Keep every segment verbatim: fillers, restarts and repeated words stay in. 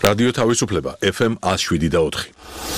რადიო თავისუფლება ეფ ემ one oh seven და four.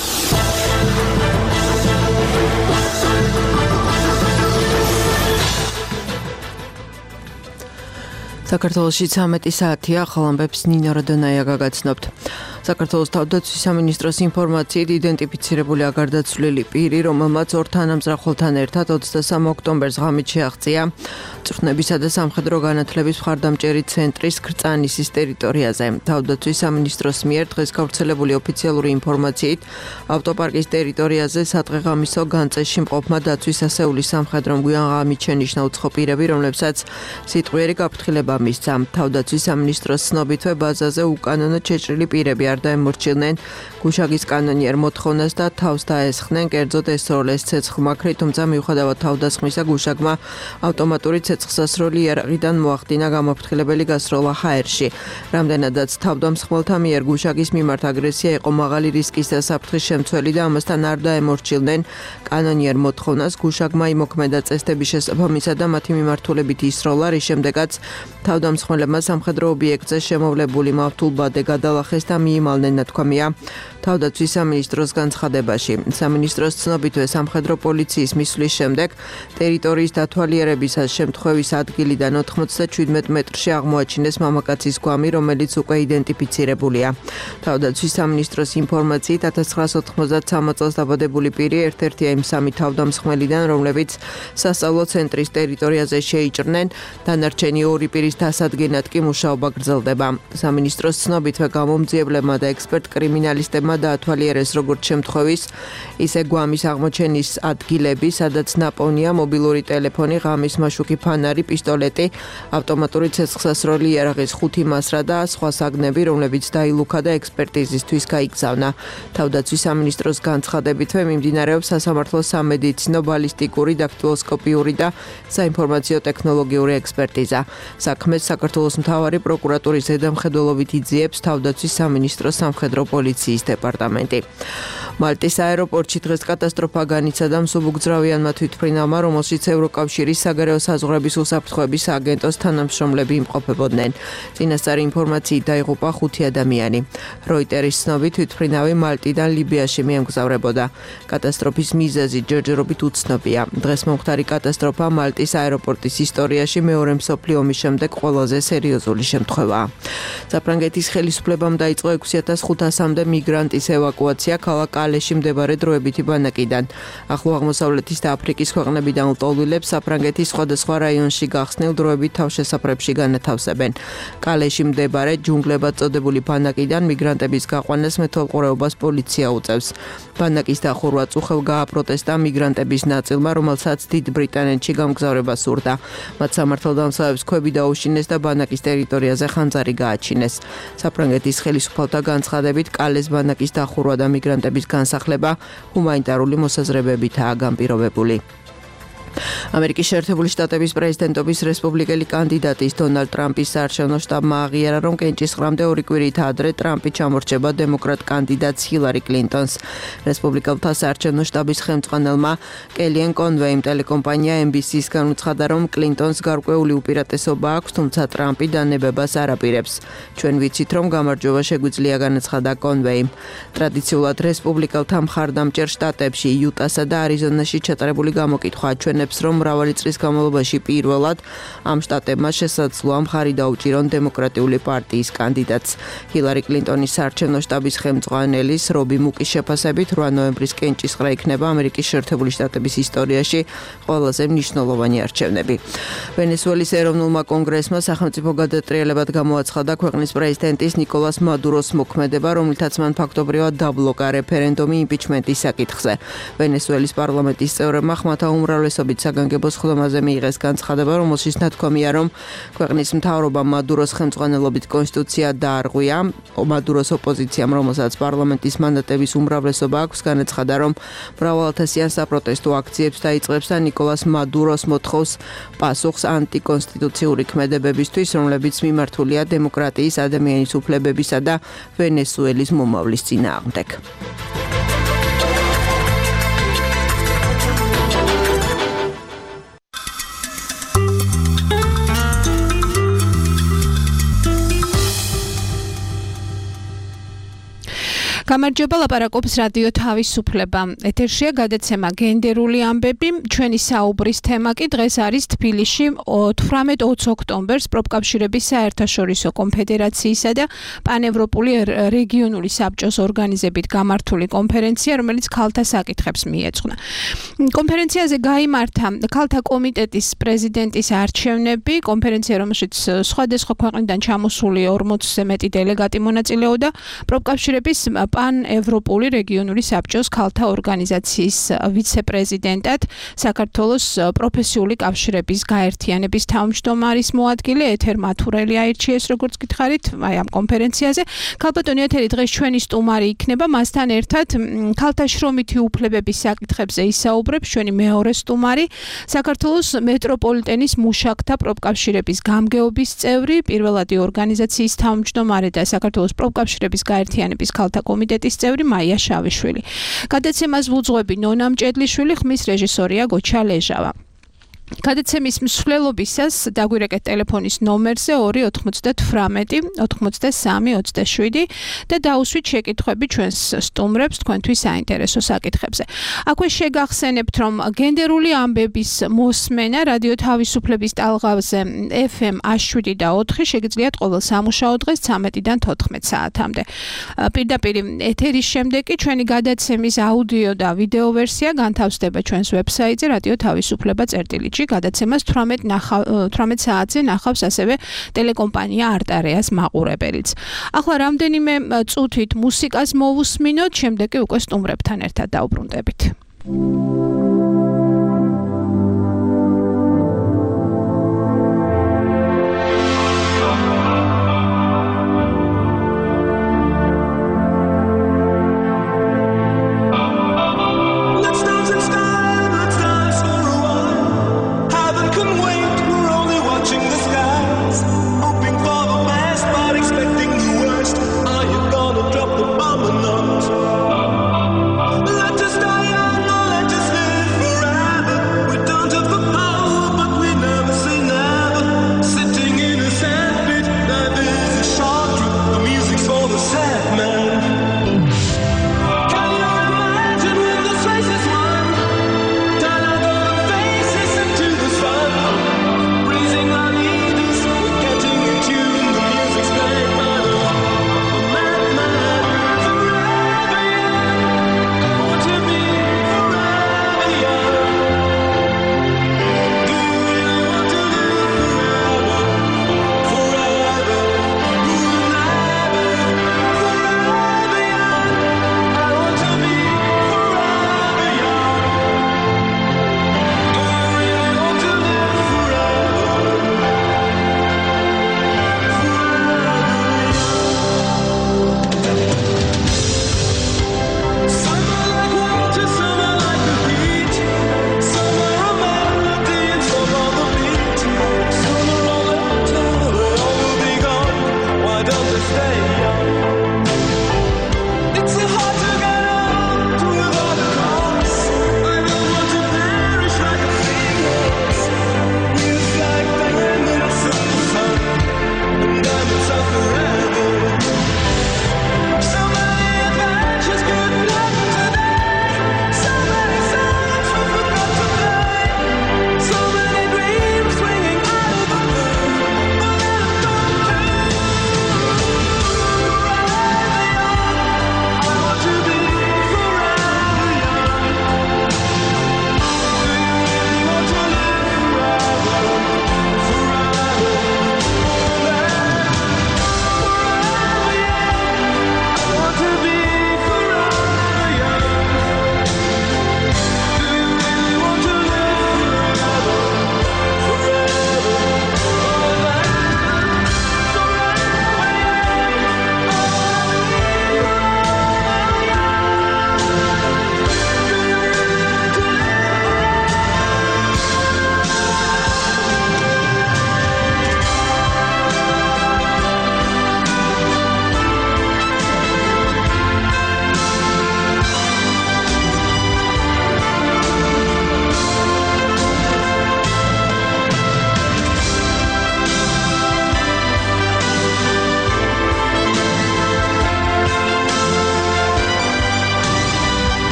საქართველოში ცამეტი საათია, ახალ ამბებს ნინო როდონაია გაგაცნობთ. საქართველოს თავდაცვის სამინისტროს ინფორმაციით იდენტიფიცირებული აგარდაცვლილი პირი, რომელმაც ორ თანამზრახველთან ერთად ოცდასამი ოქტომბერს ღამით შეაღწია წვრთნებისა და სამხედრო განათლების მხარდამჭერი ცენტრის ქრწანისის ტერიტორიაზე. თავდაცვის სამინისტროს მიერ დღეს გავრცელებული ოფიციალური ინფორმაციით, ავტოპარკის ტერიტორიაზე სადღეღამისო განწესში მყოფმა დაცვის ასეულის სამხედრომ გვიან ღამით შენიშნა უცხო პირები, რომლებსაც სიტყვიერი გაფრთხილება მისცა. თავდაცვის სამინისტროს ცნობითვე ბაზაზე უკანონო ჩეჭრილი პირები არ დაემორჩილნენ გუშაგის კანონიერ მოთხოვნას და თავს დაესხნენ კერძოდ ესროლეს ცეცხლმაქრი, თუმცა მიუხედავად თავდასხმისა გუშაგმა ავტომატური ცეცხლსასროლი იარაღიდან მოახდინა გამაფრთხილებელი გასროლა ჰაერში. რამდენადაც თავდამსხმელთა მიერ გუშაგის მიმართ აგრესია იყო მაღალი რისკის და საფრთხის შემცველი და ამასთან არ დაემორჩილნენ კანონიერ მოთხოვნას, გუშაგმა იმოქმედა წესდების შესაბამისა და მათი მიმართულებით ისროლა, რის შემდეგაც თავდამსხმელებმა სამხედრო ობიექტზე შემოვლებული მავთულბადე გადალახეს და მიიმალნენ, ნათქვამია თავდაცვის სამინისტროს განცხადებაში. სამინისტროს ცნობითვე სამხედრო პოლიციის მისვლის შემდეგ ტერიტორიის დათვალიერებისას შემთხვევის ადგილიდან ოთხმოცდაჩვიდმეტ მეტრში აღმოაჩინეს მამაკაცის გვამი, რომელიც უკვე იდენტიფიცირებულია. თავდაცვის სამინისტროს ინფორმაციით ათას ცხრაას ოთხმოცდათსამი წელს დაბადებული პირი ერთ-ერთია იმ სამი თავდამსხმელიდან, რომლებიც სასწავლო ცენტრის ტერიტორიაზე შეიჭრნენ, დანარჩენი ორი პირის დასადგენად კი მუშაობა გრძელდება. სამინისტროს ცნობითვე გამომძიებლებმა და ექსპერტ კრიმინალისტებმა დაათვალიერეს როგორც შემთხვევის, ისე გვამის აღმოჩენის ადგილები, სადაც ნაპოვნია მობილური ტელეფონი, ღამის მაშუქი ფანარი, პისტოლეტი, ავტომატური ცეცხლსასროლი იარაღის ხუთი მასრა და სხვა საგნები, რომლებიც დაილუქა და ექსპერტიზისთვის გაიგზავნა. თავდაცვის სამინისტროს განცხადებითვე მიმდინარეობს სასამართლოს სამედიცინო, ბალისტიკური, დაქტილოსკოპიური და საინფორმაციო ტექნოლოგიური ექსპერტიზა. საქმეს საქართველოს მთავარი პროკურატურის ზედამხედველობით იძიებს თავდაცვის სამინისტროს სამხედრო პოლიციის დეპარტამენტი. მალტის აეროპორტში დღეს კატასტროფა განიცადა მსუბუქძრავიანმა თვითმფრინავმა, რომელშიც ევროკავშირის საგარეო საზღვრების უსაფრთხოების სააგენტოს თანამშრომლები იმყოფებოდნენ. წინასწარი ინფორმაციით დაიღუპა ხუთი ადამიანი. როიტერის ცნობით თვითმფრინავი მალტიდან ლიბიაში მიემგზავრებოდა. კატასტროფის მიზეზი ჯერჯერობით უცნობია. დღეს მომხდარი კატასტროფა მალტის აეროპორტის ისტორიაში მეორე მსოფლიო ომის შემდეგ ყველაზე სერიოზული შემთხვევაა. საფრანგეთის ხელისუფლებამ დაიწყო ექვსი ათას ხუთასამდე მიგრანტის ევაკუაცია ქალაქ კალეში მდებარე დროებითი ბანაკიდან. ახლო აღმოსავლეთის და აფრიკის ქვეყნებიდან ლტოლვილებს საფრანგეთის სხვადასხვა რაიონში გახსნილ დროებით თავშესაფრებში განათავსებენ. კალეში მდებარე ჯუნგლებად წოდებული ბანაკიდან მიგრანტების გაყვანას მეთვალყურეობას პოლიცია უწევს. ბანაკის დახურვა წუხელ გააპროტესტა მიგრანტების ნაწილმა, რომელსაც დიდ ბრიტანეთში გამგზავრება სურდა. მათ სამართალდამცავებს ქვები დაუშინეს და ბანაკის ტერიტორიაზე ხანძარი გააჩინეს. საფრანგეთის ხელისუფალთა განცხადებით კალეს ბანაკის დახურვა და მიგრანტების განსახლება ჰუმანიტარული მოსაზრებებითაა განპირობებული. ამერიკის შეერთებული შტატების პრეზიდენტობის რესპუბლიკელი კანდიდატის დონალდ ტრამპის საარჩევნო შტაბმა აღიარა, რომ კენჭისყრამდე ორი კვირით ადრე ტრამპი ჩამორჩება დემოკრატ კანდიდატს ჰილარი კლინტონს. რესპუბლიკელთა საარჩევნო შტაბის ხელმძღვანელმა კელიან კონვეიმ ტელეკომპანია ემ ბი სი-სგან უცხადა, რომ კლინტონს გარკვეული უპირატესობა აქვს, თუმცა ტრამპი დანებებას არ აპირებს. ჩვენ ვიცით, რომ გამარჯვება შეგვიძლია, განაცხადა კონვეიმ. ტრადიციულად რესპუბლიკელთა მხარდამჭერ შტატებში იუტასა და არიზონაში ჩატარებული გამოკითხვა ჩვენებს, რომ მრავალი წლის განმავლობაში პირველად ამ შტატებმა შესაძლოა მხარი დაუჭირონ დემოკრატიული პარტიის კანდიდატს. ჰილარი კლინტონის საარჩევნო შტაბის ხელმძღვანელის რობი მუკის შეფასებით რვა ნოემბრის კენჭისყრა იქნება ამერიკის შეერთებული შტატების ისტორიაში ყველაზე მნიშვნელოვანი არჩევნები. ვენესუელის ეროვნულმა კონგრესმა სახელმწიფო გადატრიალებად გამოაცხადა ქვეყნის პრეზიდენტის ნიკოლას მადუროს მოქმედება, რომლითაც მან ფაქტობრივად დაბლოკა რეფერენდუმი იმპიჩმენტის საკითხზე. ვენესუელის პარლამენტის წევრებმა ხმათა უმრავლესობით საგანგებო სხდომაზე მიიღეს განცხადება, რომელშიც ნათქვამია, რომ ქვეყნის მთავრობამ მადუროს ხელმძღვანელობით კონსტიტუცია დაარღვია. მადუროს ოპოზიციამ, რომელსაც პარლამენტის მანდატების უმრავლესობა აქვს, განაცხადა, რომ მრავალათასიან საპროტესტო აქციებს დაიწყებს და ნიკოლას მადუროს მოთხოვს პასუხს ანტიკონსტიტუციური ქმედებებისთვის, რომლებიც მიმართულია დემოკრატიის, ადამიანის უფლებებისა და ვენესუელის მომავლის წინააღმდეგ. გამარჯობა, ლაპარაკობს რადიო თავისუფლება. ეთერშია გადაცემა გენდერული ამბები. ჩვენი საუბრის თემა კი დღეს არის თბილისში თვრამეტ ოცი ოქტომბერს პროფკავშირების საერთაშორისო კონფედერაციისა და პანევროპული რეგიონული საბჭოს ორგანიზებით გამართული კონფერენცია, რომელიც ქალთა საკითხებს მიეძღვნა. კონფერენციაზე გაიმართა ქალთა კომიტეტის პრეზიდენტის არჩევნები, კონფერენცია, რომელშიც სხვადასხვა ქვეყნიდან ჩამოსული ორმოცზე მეტი დელეგატი მონაწილეობდა, პროფკავშირების პან-ევროპული რეგიონული საბჭოს ქალთა ორგანიზაციის ვიცე-პრეზიდენტად, საქართველოს პროფესიული კავშირების გაერთიანების თავმჯდომარის მოადგილე ეთერ მათურელი აირჩიეს, როგორც გითხარით, აი ამ კონფერენციაზე. ქალბატონი ეთერი დღეს ჩვენი სტუმარი იქნება, მასთან ერთად ქალთა შრომითი უფლებების საკითხებზე ისაუბრებს ჩვენი მეორე სტუმარი, საქართველოს მეტროპოლიტენის მუშაკთა პროფკავშირების გამგეობის წევრი, პირველადი ორგანიზაციის თავმჯდომარე და საქართველოს პროფკავშირების გაერთიანების ქალთა კომიტეტის წევრი მაია შავიშვილი. გადაცემას ვუძღვები ნონა მჭედლიშვილი, ხმის რეჟისორია გოჩა ლეჟავა. გადაცემის მსვლელობისას დაგვირეკეთ ტელეფონის ნომერზე ორი ოთხმოცდათვრამეტი ოთხმოცდასამი ოცდაშვიდი და დაუსვით შეკითხვები ჩვენს სტუმრებს თქვენთვის საინტერესო საკითხებზე. აქვე შეგახსენებთ, რომ გენდერული ამბების მოსმენა რადიო თავისუფლების ტალღაზე ეფ ემ შვიდი და ოთხი შეგიძლიათ ყოველ სამუშაო დღეს ცამეტიდან თოთხმეტ საათამდე. პირდაპირ ეთერის შემდეგ კი ჩვენი გადაცემის აუდიო და ვიდეო ვერსია განთავსდება ჩვენს ვებსაიტზე რადიო თავისუფლება წერტილი. გადაცემას თვრამეტ საათზე ნახავს ასევე ტელეკომპანია არტარეას მაყურებელიც. ახლა რამდენიმე წუთით მუსიკას მოვუსმინოთ, შემდეგ კი უკვე სტუმრებთან ერთად დავბრუნდებით. Let us die young or let us live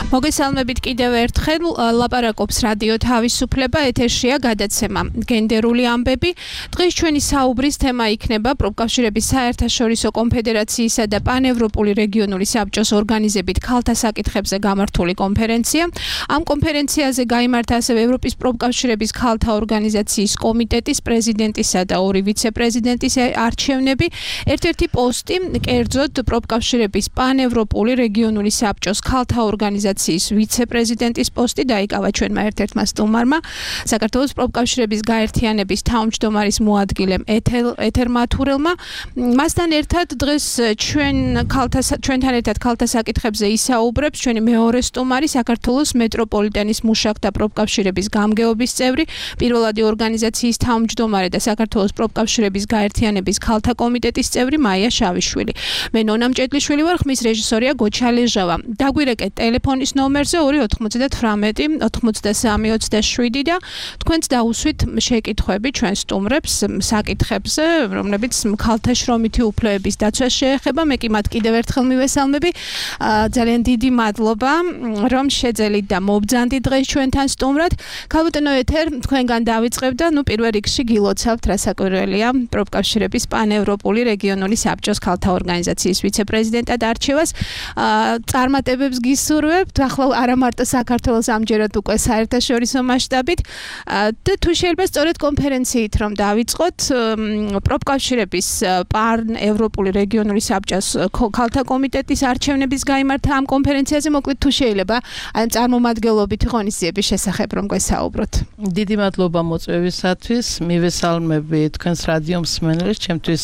მოგესალმებით კიდევ ერთხელ ლაპარაკობს რადიო თავისუფლება ეთერშია გადაცემა გენდერული ამბები. დღეს ჩვენი საუბრის თემა იქნება პროფკავშირების საერთაშორისო კონფედერაციისა და პანევროპული რეგიონული საბჭოს ორგანიზებით ქალთა საკითხებზე გამართული კონფერენცია. Ამ კონფერენციაზე გაიმართა ასევე ევროპის პროფკავშირების ქალთა ორგანიზაციის კომიტეტის პრეზიდენტისა და ორი ვიცე-პრეზიდენტის არჩევნები. ერთ-ერთი პოსტი კერძოდ პროფკავშირების პანევროპული რეგიონული საბჭოს ქალთა ორგანიზაციის ვიცე-პრეზიდენტის პოსტი დაიკავა ჩვენმა ერთ-ერთმა სტუმარმა, საქართველოს პროფკავშირების გაერთიანების თავმჯდომარის მოადგილემ ეთერ მათურელმა. მასთან ერთად დღეს ჩვენ ქალთა ჩვენთან ერთად ქალთა საკითხებზე ისაუბრებს ჩვენი მეორე სტუმარი, საქართველოს მეტროპოლიტენის მუშაკთა პროფკავშირების გამგეობის წევრი, პირველადი ორგანიზაციის თავმჯდომარე და საქართველოს პროფკავშირების გაერთიანების ქალთა კომიტეტის წევრი მაია შავიშვილი. მე ნონა მჭედლიშვილი ვარ, ხმის რეჟისორია გოჩა ლეჟავა. დაგვირეკეთ ტელეფონის ნომერზე ორი ოთხმოცდათვრამეტი ოცდასამი ოცდაშვიდი და თქვენც დაუსვით შეკითხვები ჩვენ სტუმრებს საკითხებზე, რომლებიც ქალთა შრომითი უფლებების დაცვას შეეხება. მე კი მათ კიდევ ერთხელ მივესალმები. ძალიან დიდი მადლობა, რომ შეძელით და მობრძანდით დღეს ჩვენთან სტუმრად. ქალბატონო ეთერ, თქვენგან დავიწყებ და ნუ პირველ რიგში გილოცავთ, რა საკვირველია პროფკავშირების პანევროპული რეგიონული საბჭოს ქალთა ორგანიზაციის ვიცე-პრეზიდენტად არჩევას. წარმატებებს გისურვებთ, ახლა არა მარტო საქართველოს ამჯერად უკვე საერთაშორისო მასშტაბით და თუ შეიძლება სწორედ კონფერენციით რომ დავიწყოთ, პროფკავშირების პანევროპული რეგიონული საბჭოს ქალთა კომიტეტის არჩევნების გაიმართა ამ კონფერენციაზე, მოკლედ თუ შეიძლება აი წარმომადგენლობით ღონისძიების შესახებ რომ გვესაუბროთ. დიდი მადლობა მოწვევისათვის, მივესალმები თქვენს რადიო მსმენელს, ჩემთვის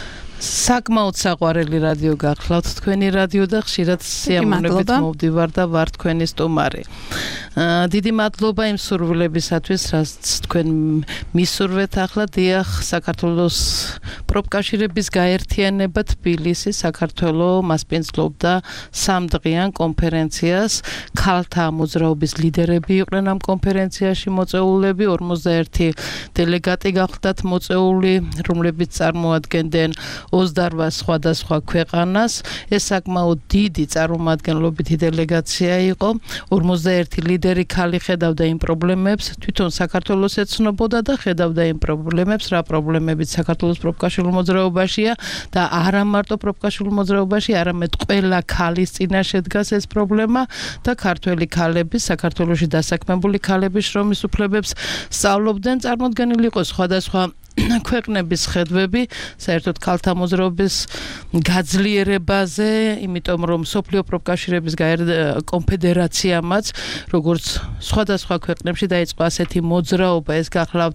საკმაოდ საყვარელი რადიო გახლავთ თქვენი რადიო და ხშირად სიამოვნებით მოვდივარ და ვარ თქვენი სტუმარი. დიდი მადლობა იმ სურვილებისათვის, რაც თქვენ მისურვეთ ახლა. დიახ, საქართველოს პროფკავშირების გაერთიანება თბილისი საქართველოს მასპინძლობდა სამდღიან კონფერენციას. ქალთა მოძრაობის ლიდერები იყვნენ ამ კონფერენციაში მოწვეულები, ორმოცდაერთი დელეგატი გახლდათ მოწვეული, რომლებიც წარმოადგენდნენ ოცდაოთხ სხვადასხვა ქვეყანას. ეს საკმაოდ დიდი წარმომადგენლობითი დელეგაცია იყო. ორმოცდაერთი ლიდერი ქალი ხედავდა იმ პრობლემებს, თვითონ საქართველოს ეცნობოდა და ხედავდა იმ პრობლემებს, რა პრობლემებიც საქართველოს პროფკავშირულ მოძრაობაშია და არა მარტო პროფკავშირულ მოძრაობაში, არამედ ყველა ქალის წინაშე დგას ეს პრობლემა და ქართველი ქალები, საქართველოში დასაქმებული ქალების შრომის უფლებებს სწავლობდნენ. წარმოდგენილი იყო სხვადასხვა ქვეყნების ხედვები საერთოდ ქალთა მოძრაობის გაძლიერებაზე, იმიტომ რომ სოფლიო პროფკავშირების კონფედერაციამაც, როგორც სხვადასხვა ქვეყნებში დაიწყო ასეთი მოძრაობა, ეს გახლავთ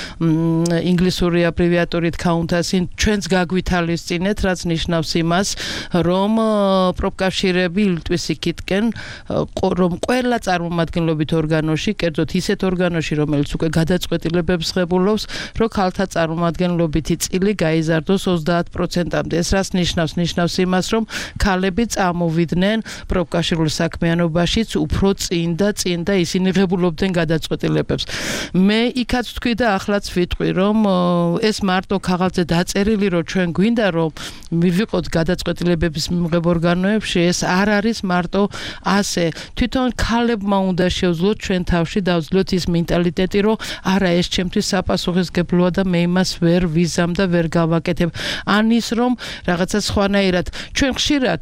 ინგლისური აბრივიატურით Countess-ი, ჩვენც გაგვითალისწინეთ, რაც ნიშნავს იმას, რომ პროფკავშირები ილტვის იქითკენ, რომ ყველა წარმომადგენლობით ორგანოში, კერძოდ ისეთ ორგანოში, რომელიც უკვე გადაწყვეტილებებს ღებულობს, რომ ქალთა წარმომადგენლობითი წილი გაიზარდოს ოცდაათ პროცენტამდე. ეს რას ნიშნავს? ნიშნავს იმას, რომ ქალები წამოვიდნენ პროფკავშირულ საქმიანობაშიც უფრო წინ და წინ და ისინი ღებულობდნენ გადაწყვეტილებებს. მე იქაც ვთქვი და ახლაც ვიტყვი, რომ ეს მარტო ქაღალდზე დაწერილი, რომ ჩვენ გვინდა რომ მივიყოთ გადაწყვეტილებების მიღებ ორგანოებში, ეს არ არის მარტო ასე. თვითონ ქალებმა უნდა შევძლოთ ჩვენ თავში დავძლოთ ის მენტალიტეტი, რომ არა, ეს ჩემთვის საპასუხისმგებლოა და მე იმას ვერ ვიზამ და ვერ გავაკეთებ. ან ის რომ რაღაცა სხვანაირად ჩვენ ხშირად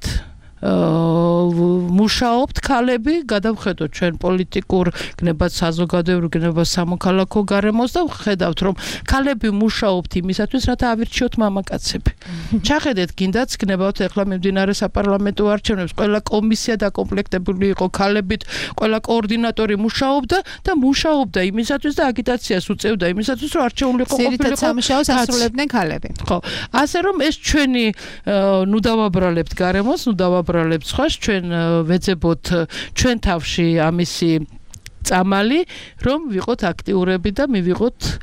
მუშაობთ ქალები, გადავხედოთ ჩვენ პოლიტიკურ, გნებად საზოგადოებრივ, გნებად სამოქალაქო გარემოს და ვხედავთ, რომ ქალები მუშაობთ იმისათვის, რათა ავირჩიოთ მამაკაცები. ჩახედეთ, გინდაც გნებავთ ეხლა მიმდინარე საპარლამენტო არჩევნებს, ყველა კომისია დაკომპლექტებული იყო ქალებით, ყველა координаტორი მუშაობდა და მუშაობდა იმისათვის და აგიტაციას უწევდა იმისათვის, რომ არჩეული იყო ყოფილიყო. ძირითად სამუშაოს ასრულებდნენ ქალები. ხო, ასე რომ ეს ჩვენი ნუ დავაბრალებთ გარემოს, ნუ დავაბრალებთ ხვას, ჩვენ ვეძებოთ ჩვენ თავში ამისი წამალი, რომ ვიყოთ აქტიურები და მივიღოთ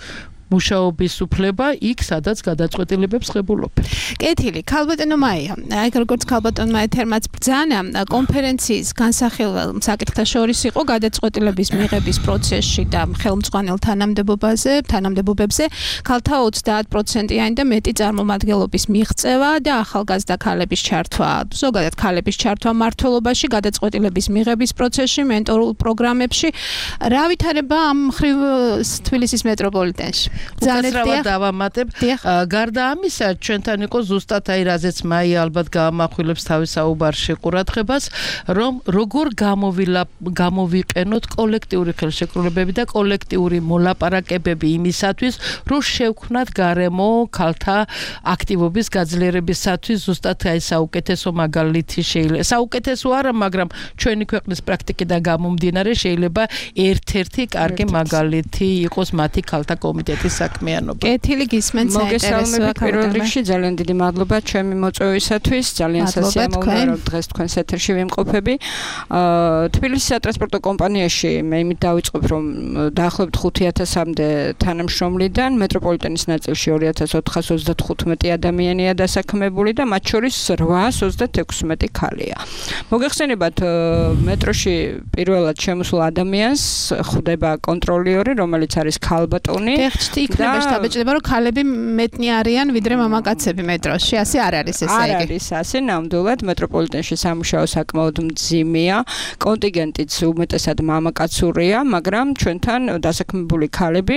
მუშაობის უფლება იქ, სადაც გადაწყვეტილებებს ღებულობენ. კეთილი, ქალბატონო მაია, აი როგორც ქალბატონმა ეთერმაც ბრძანა, კონფერენციის განსახილველ საკითხთა შორის იყო გადაწყვეტილების მიღების პროცესში და ხელმძღვანელ თანამდებობაზე, თანამდებობებზე ქალთა ოცდაათ პროცენტიანი და მეტი წარმომადგენლობის მიღწევა და ახალგაზრდა ქალების ჩართვა, ზოგადად ქალების ჩართვა მმართველობაში, გადაწყვეტილების მიღების პროცესში, მენტორულ პროგრამებში. რა ვითარება ამ მხრივ თბილისის მეტროპოლიტენში? ძალიან დავამატებ. გარდა ამისა, ჩვენთან იყო ზუსტად აი რაზეც მაია ალბათ გაამახვილებს თავის საუბარში ყურადღებას, რომ როგორ გამოვილა გამოვიყენოთ კოლექტიური ხელშეკრულებები და კოლექტიური მოლაპარაკებები იმისათვის, რომ შევქმნათ გარემო ქალთა აქტივობის გაძლიერებისათვის, ზუსტად აი საუკეთესო მაგალითი შეიძლება. საუკეთესო არა, მაგრამ ჩვენი ქვეყნის პრაქტიკიდან გამომდინარე შეიძლება ერთ-ერთი კარგი მაგალითი იყოს მათი ქალთა კომიტეტის საქმიანობა. კეთილი გისმენთ საინტერესოა. პირველ რიგში ძალიან დიდი მადლობა ჩემი მოწვევისათვის. ძალიან სასიამოვნოა, რომ დღეს თქვენს ეთერში ვიმყოფები. თბილისის სატრანსპორტო კომპანიაში მე იმით დავიწყებ, რომ დაახლოებით ხუთი ათასამდე თანამშრომლიდან მეტროპოლიტენის ნაწილში ორი ათას ოთხას ოცდათხუთმეტი ადამიანია დასაქმებული და მათ შორის რვაას ოცდათექვსმეტი ქალია. მოგეხსენებათ, მეტროში პირველად შემოსულ ადამიანს ხვდება კონტროლიორი, რომელიც არის ქალბატონი. ეხლა იქნება შთაბეჭდება, რომ ქალები მეტნი არიან ვიდრე მამაკაცები მეტროში. ასე არ არის ესე იგი. არ არის ასე, ნამდვილად მეტროპოლიტენში სამუშაო საკმაოდ მძიმეა. კონტინგენტიც უმეტესად მამაკაცურია, მაგრამ ჩვენთან დასაქმებული ქალები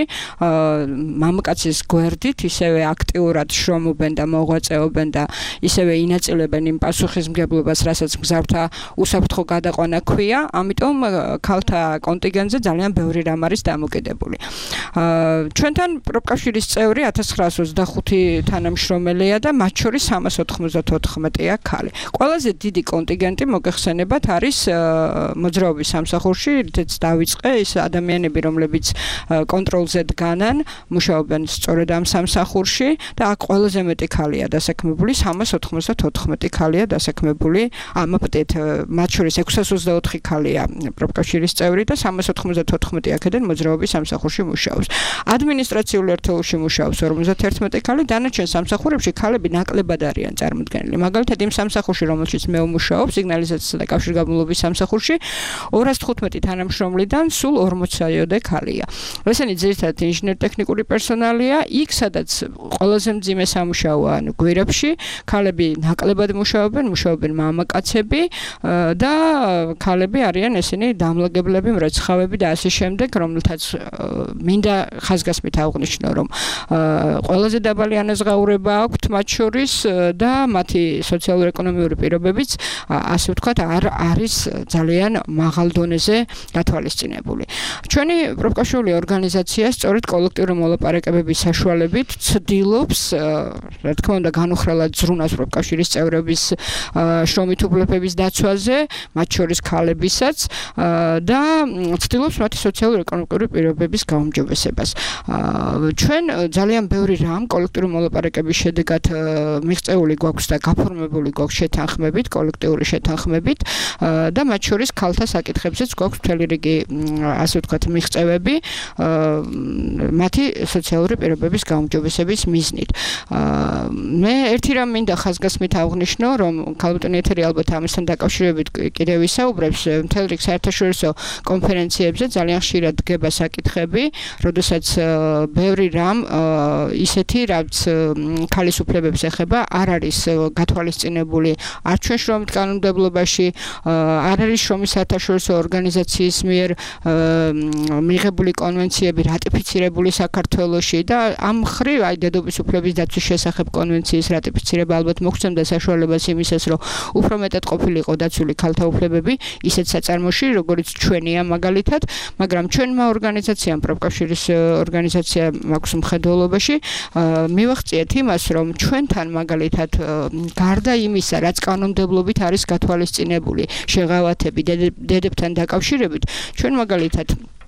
მამაკაცის გვერდით ისევე აქტიურად შრომობენ და მოღვაწეობენ და ისევე ინაწილებენ იმ პასუხისმგებლობას, რასაც მგზავრთა უსაფრთხო გადაყვანა ქვია, ამიტომ ქალთა კონტინგენტზე ძალიან ბევრი რამ არის დამოკიდებული. ჩვენთან პროფკავშირის წევრი ათას ცხრაას ოცდახუთი თანამშრომელია და მათ შორის სამას ოთხმოცდათოთხმეტია ქალი. ყველაზე დიდი კონტინგენტი მოგეხსენებათ არის მოძრაობის სამსახურში, რითაც დავიწყე ის ადამიანები, რომლებიც კონტროლზე დგანან, მუშაობენ სწორედ ამ სამსახურში და აქ ყველაზე მეტი ქალია დასაქმებული, სამას ოთხმოცდათოთხმეტი ქალია დასაქმებული. ამապტეთ მათ შორის ექვსას ოცდაოთხი ქალია პროფკავშირის წევრი და სამას ოთხმოცდათოთხმეტი აქედან მოძრაობის სამსახურში მუშაობს. ადმინისტრაციულ ერთეულში მუშაობს ორმოცდაათერთმეტი ქალი, დანარჩენ სამსახურებში ქალები ნაკლებად არიან წარმოდგენილი. მაგალითად იმ სამსახურში, რომელშიც მე ვმუშაობ, სიგნალიზაციისა და კავშირგაბმულობის სამსახურში, ორას თხუთმეტი თანამშრომლიდან სულ ორმოცდაოდე ქალია. ესენი ძირითადად ინჟინერ-ტექნიკური პერსონალია, იქ სადაც ყველაზე მძიმე სამუშაოა, ანუ გვირაბში, ქალები ნაკლებად მუშაობენ, მუშაობენ მამაკაცები და ქალები არიან ესენი დამლაგებლები, მრეცხავები და ასე შემდეგ, რომელთაც მინდა ხაზგასმით აღვნიშნო, რომ ყველაზე დაბალი ანაზღაურება აქვთ მათ შორის და მათი სოციალურ-ეკონომიური პირობებიც, ასე ვთქვათ, არ არის ძალიან მაღალ დონეზე გათვალისწინებული. ჩვენი პროფკავშირული ორგანიზაცია სწორედ კოლექტიური მოლაპარაკებების საშუალებით ცდილობს, რა თქმა უნდა, განუხრელად ზრუნავს პროფკავშირის წევრების შრომით უფლებების დაცვაზე, მათ შორის ქალებისაც და ცდილობს მათი სოციალურ-ეკონომიკური პირობების გაუმჯობესებას. ჩვენ ძალიან ბევრი რამ კოლექტიური მოლაპარაკების შედეგად მიღწეული გვაქვს და გაფორმებული გვაქვს შეთანხმებით, კოლექტიური შეთანხმებით და მათ შორის ქალთა საკითხებზეც გვაქვს მთელი რიგი, ასე ვთქვათ, მიღწევები მათი სოციალური პირობების გაუმჯობესების მიზნით. მე ერთი რამ მინდა ხაზგასმით აღვნიშნო, რომ ქალბატონი ეთერი ალბათ ამასთან დაკავშირებით კიდევ ისაუბრებს, მთელ რიგ საერთაშორისო კონფერენციებზე ძალიან ხშირად დგება საკითხები, როდესაც ბევრი რამ ისეთი, რაც ქალის უფლებებს ეხება, არ არის გათვალისწინებული არ ჩვენ შრომით კანონმდებლობაში, არ არის შრომის საერთაშორისო ორგანიზაციის მიერ მიღებული კონვენციები რატიფიცირებული საქართველოში და ამ მხრივ აი დედობის უფლების დაცვის შესახებ კონვენციის რატიფიცირება ალბათ მოგვცემდა საშუალებას იმისას, რომ უფრო მეტად ყოფილიყო დაცული ქალთა უფლებები ისეთ საწარმოში, როგორც ჩვენია მაგალითად, მაგრამ ჩვენმა ორგანიზაციამ, პროფკავშირის ორგანიზაცია მაქვს მხედველობაში, მივახციეთ იმას, რომ ჩვენთან მაგალითად გარდა იმისა, რაც კანონმდებლობით არის გათვალისწინებული შეღავათები დედებთან დაკავშირებით, ჩვენ მაგალითად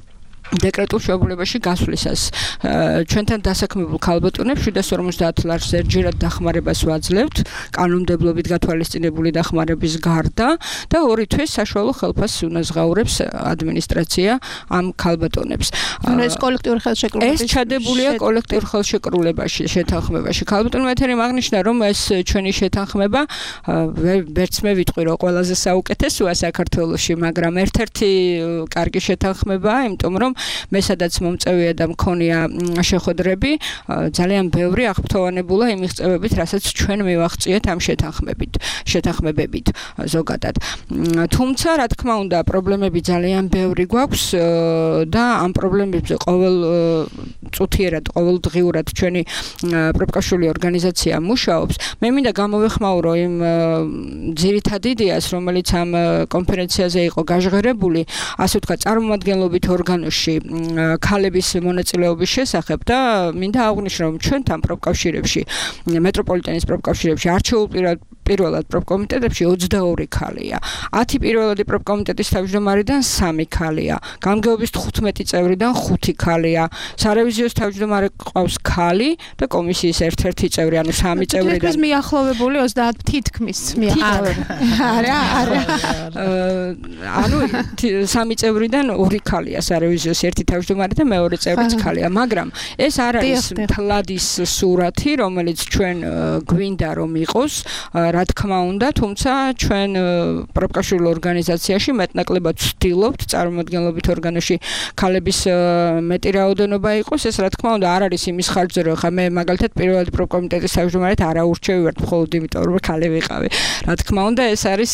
დეკრეტულ შეულებაში გასვლისას ჩვენთან დასაქმებულ ქალბატონებს შვიდას ორმოცდაათ ლარს ერთჯერად დახმარებას ვაძლევთ კანონმდებლობით გათვალისწინებული დახმარების გარდა და ორი თვის საშუალო ხელფასს უნაზღაურებს ადმინისტრაცია ამ ქალბატონებს. ეს კოლექტიური ხელშეკრულების ეს ჩადებულია კოლექტიურ ხელშეკრულებაში შეთანხმებაში. ქალბატონმა ეთერი აღნიშნა რომ ეს ჩვენი შეთანხმება ვერც მე ვიტყვი რომ ყველაზე საუკეთესოა საქართველოში, მაგრამ ერთ-ერთი კარგი შეთანხმებაა, იმიტომ რომ მე სადაც მომწევია და მქონია შეხვედრები, ძალიან ბევრი აღფრთოვანებულა იმ მიღწევებით, რასაც ჩვენ მივაღწიეთ ამ შეთანხმებით, შეთანხმებებით ზოგადად. თუმცა, რა თქმა უნდა, პრობლემები ძალიან ბევრი გვაქვს და ამ პრობლემებზე ყოველ წუთიერად, ყოველდღიურად ჩვენი პროფკავშირული ორგანიზაცია მუშაობს. მე მინდა გამოვეხმაურო იმ ძირითად იდეას, რომელიც ამ კონფერენციაზე იყო გაჟღერებული, ასე ვთქვათ, წარმომადგენლობით ორგანოში ქალების მონაწილეობის შესახებ და მინდა აღვნიშნო რომ ჩვენთან პროფკავშირებში მეტროპოლიტენის პროფკავშირებში არჩეულ პირველად პროფკომიტეტებში ოცდაორი ქალია. ათი პირველადი პროფკომიტეტის თავმჯდომარიდან სამი ქალია. გამგეობის თხუთმეტი წევრიდან ხუთი ქალია. სარევიზიოს თავმჯდომარე ყავს ქალი და კომისიის ერთ-ერთი წევრი, ანუ სამი წევრიდან. თითქმის მიახლოვებული ოცდაათ თითქმის მიახლოვებული. არა, არა. ანუ სამი წევრიდან ორი ქალია სარევიზიოს ერთი თავმჯდომარე და მეორე წევრიც ქალია, მაგრამ ეს არ არის მთლადის სურათი, რომელიც ჩვენ გვინდა რომ იყოს, რა თქმა უნდა, თუმცა ჩვენ პროფკავშირულ ორგანიზაციაში მეტნაკლებად ვცდილობთ წარმომადგენლობით ორგანოში ქალების მეტი რაოდენობა იყოს, ეს რა თქმა უნდა არ არის იმის ხარჯზე, რომ ხა მე მაგალითად პირველად პროფკომიტეტის თავმჯდომარედ არ აურჩევი ვარ მხოლოდ იმიტომ, რომ ქალი ვიყავი. რა თქმა უნდა, ეს არის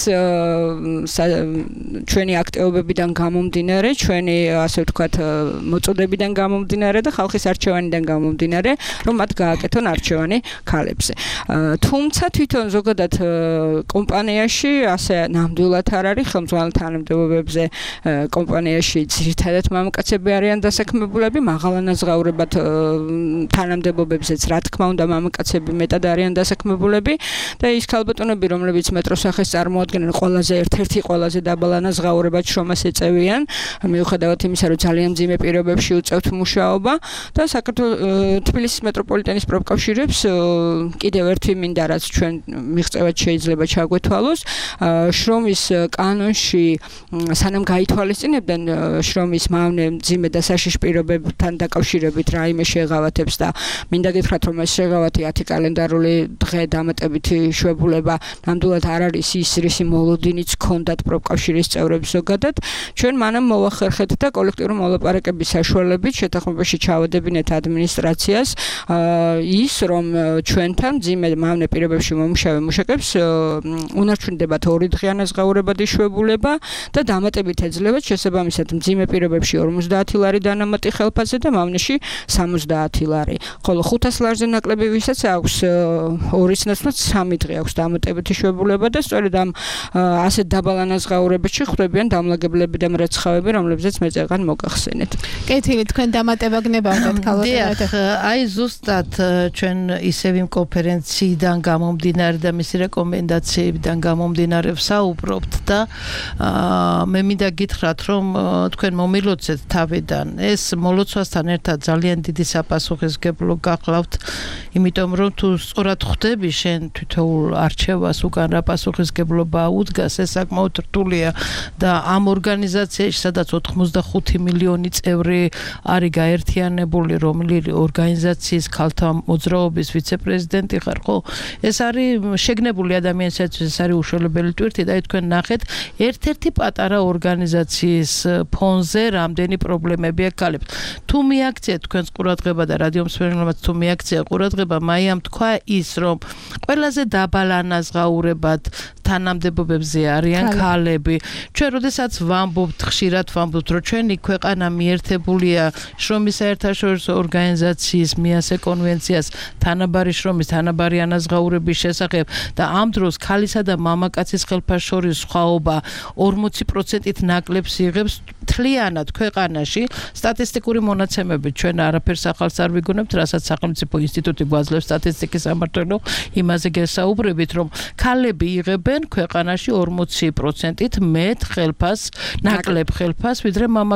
ჩვენი აქტივობებიდან გამომდინარე, ჩვენი ასე ვთქვათ მოწოდებიდან გამომდინარე და ხალხის არჩევანიდან გამომდინარე, რომ მათ გააკეთონ არჩევანი ქალებზე. თუმცა თვითონ ზოგადად კომპანიაში ასე ნამდვილად არ არის ხელმძღვანელ თანამდებობებზე კომპანიაში ძირითადად მამაკაცები არიან დასაქმებულები, მაღალანაზღაურებად თანამდებობებზეც რა თქმა უნდა მამაკაცები მეტად არიან დასაქმებულები და ის ქალბატონები, რომლებიც მეტროსახეს წარმოადგენენ, ყველაზე ერთ-ერთი ყველაზე დაბალანაზღაურებად შრომას ეწევიან, მიუხედავად იმისა, რომ ძალიან მძიმე პირობებში უწევთ მუშაობა და საქართველოს თბილისის მეტროპოლიტენის პროფკავშირებს კიდევ ერთი მინდა რაც ჩვენ მიღწევად შეიძლება ჩაგვეთვალოს, შრომის კანონში სანამ გაითვალისწინებდნენ შრომის მავნე მძიმე და საშიში პირობებთან დაკავშირებით რაიმე შეღავათებს და მინდა გითხრათ, რომ ეს შეღავათი ათი კალენდარული დღე დამატებითი შვებულება ნამდვილად არ არის ის რისი მოლოდინიც ჰქონდათ პროფკავშირის წევრებს ზოგადად, ჩვენ მანამ მოვახერხეთ და კოლექტიური მოლაპარაკების საშუალებით შეთანხმებაში ჩავადებინეთ ადმინისტრაციას ის, რომ ჩვენთან მძიმე მავნე პირობებში მომუშავე მუშაკებს უნარჩუნდებათ ორი დღიან ანაზღაურებადი შვებულება და დამატებით ეძლევათ შესაბამისად მძიმე პირობებში ორმოცდაათი ლარი დანამატი ხელფასზე და მავნეში სამოცდაათი ლარი. ხოლო ხუთას ლარზე ნაკლები ვისაც აქვს ორის ნაცვლად სამი დღე აქვს დამატებითი შვებულება და სწორედ ამ ასეთ დაბალ ანაზღაურებებში ხვდებიან დამლაგებლები და მრეცხავები, რომლებზეც მე წეგან მოგახსენეთ. კეთილი, თქვენ დამატება გნებავთ ქალბატონებთან. აი ზუსტად ჩვენ ისევ იმ კონფერენციიდან გამომდინარე და მისი რეკომენდაციებიდან გამომდინარე ვსაუბრობთ და მე მინდა გითხრათ, რომ თქვენ მომილოცეთ თავიდან ეს მოლოცვასთან ერთად ძალიან დიდი საპასუხისმგებლო გახლავთ, იმიტომ რომ თუ სწორად ხვდები შენ თითოეულ არჩევას უკან რა პასუხისმგებლობა უდგას, ეს საკმაოდ რთულია და ამ ორგანიზაციაში, სადაც ოცდახუთი მილიონი წევრი არის გაერთიანებული, რომელი ორგანიზაციის ქალთა მოძრაობის ვიცე-პრეზიდენტი ხარ, ხო? ეს არის შეგნებული ადამიანებისთვის, ეს არის უშუალებელი ტვირთი და თქვენ ნახეთ, ერთ-ერთი პატარა ორგანიზაციის ფონზე რამდენი პრობლემებია ქალებს. თუ მიაქციეთ თქვენს ყურადღება და რადიო მსმენელებმაც თუ მიაქცია ყურადღება, მაიამ თქვა ის, რომ ყველაზე დაბალ ანაზღაურებად თანამდებობებზე არიან ქალები. ჩვენ როდესაც ვამბობთ, ხშირად ვამბობთ, რომ ჩვენი ქვეყანა მიერთებულია შრომის საერთაშორისო ორგანიზაციის მიასე კონვენციას თანაბარი შრომის, თანაბარი ანაზღაურების შესახებ და ამ დროს ქალისა და მამაკაცის ხელფასს შორის სხვაობა ორმოცი პროცენტით ნაკლებს იღებს მთლიანად ქვეყანაში. სტატისტიკური მონაცემებით ჩვენ არაფერს ახალს არ ვიგონებთ, რასაც სახელმწიფო ინსტიტუტი გვაძლევს სტატისტიკის სამმართველო, იმაზე გესაუბრებით, რომ ქალები იღებენ ქვეყანაში ორმოცი პროცენტით მეტ ხელფასს, ნაკლებ ხელფასს, ვიდრე მამაკაცები.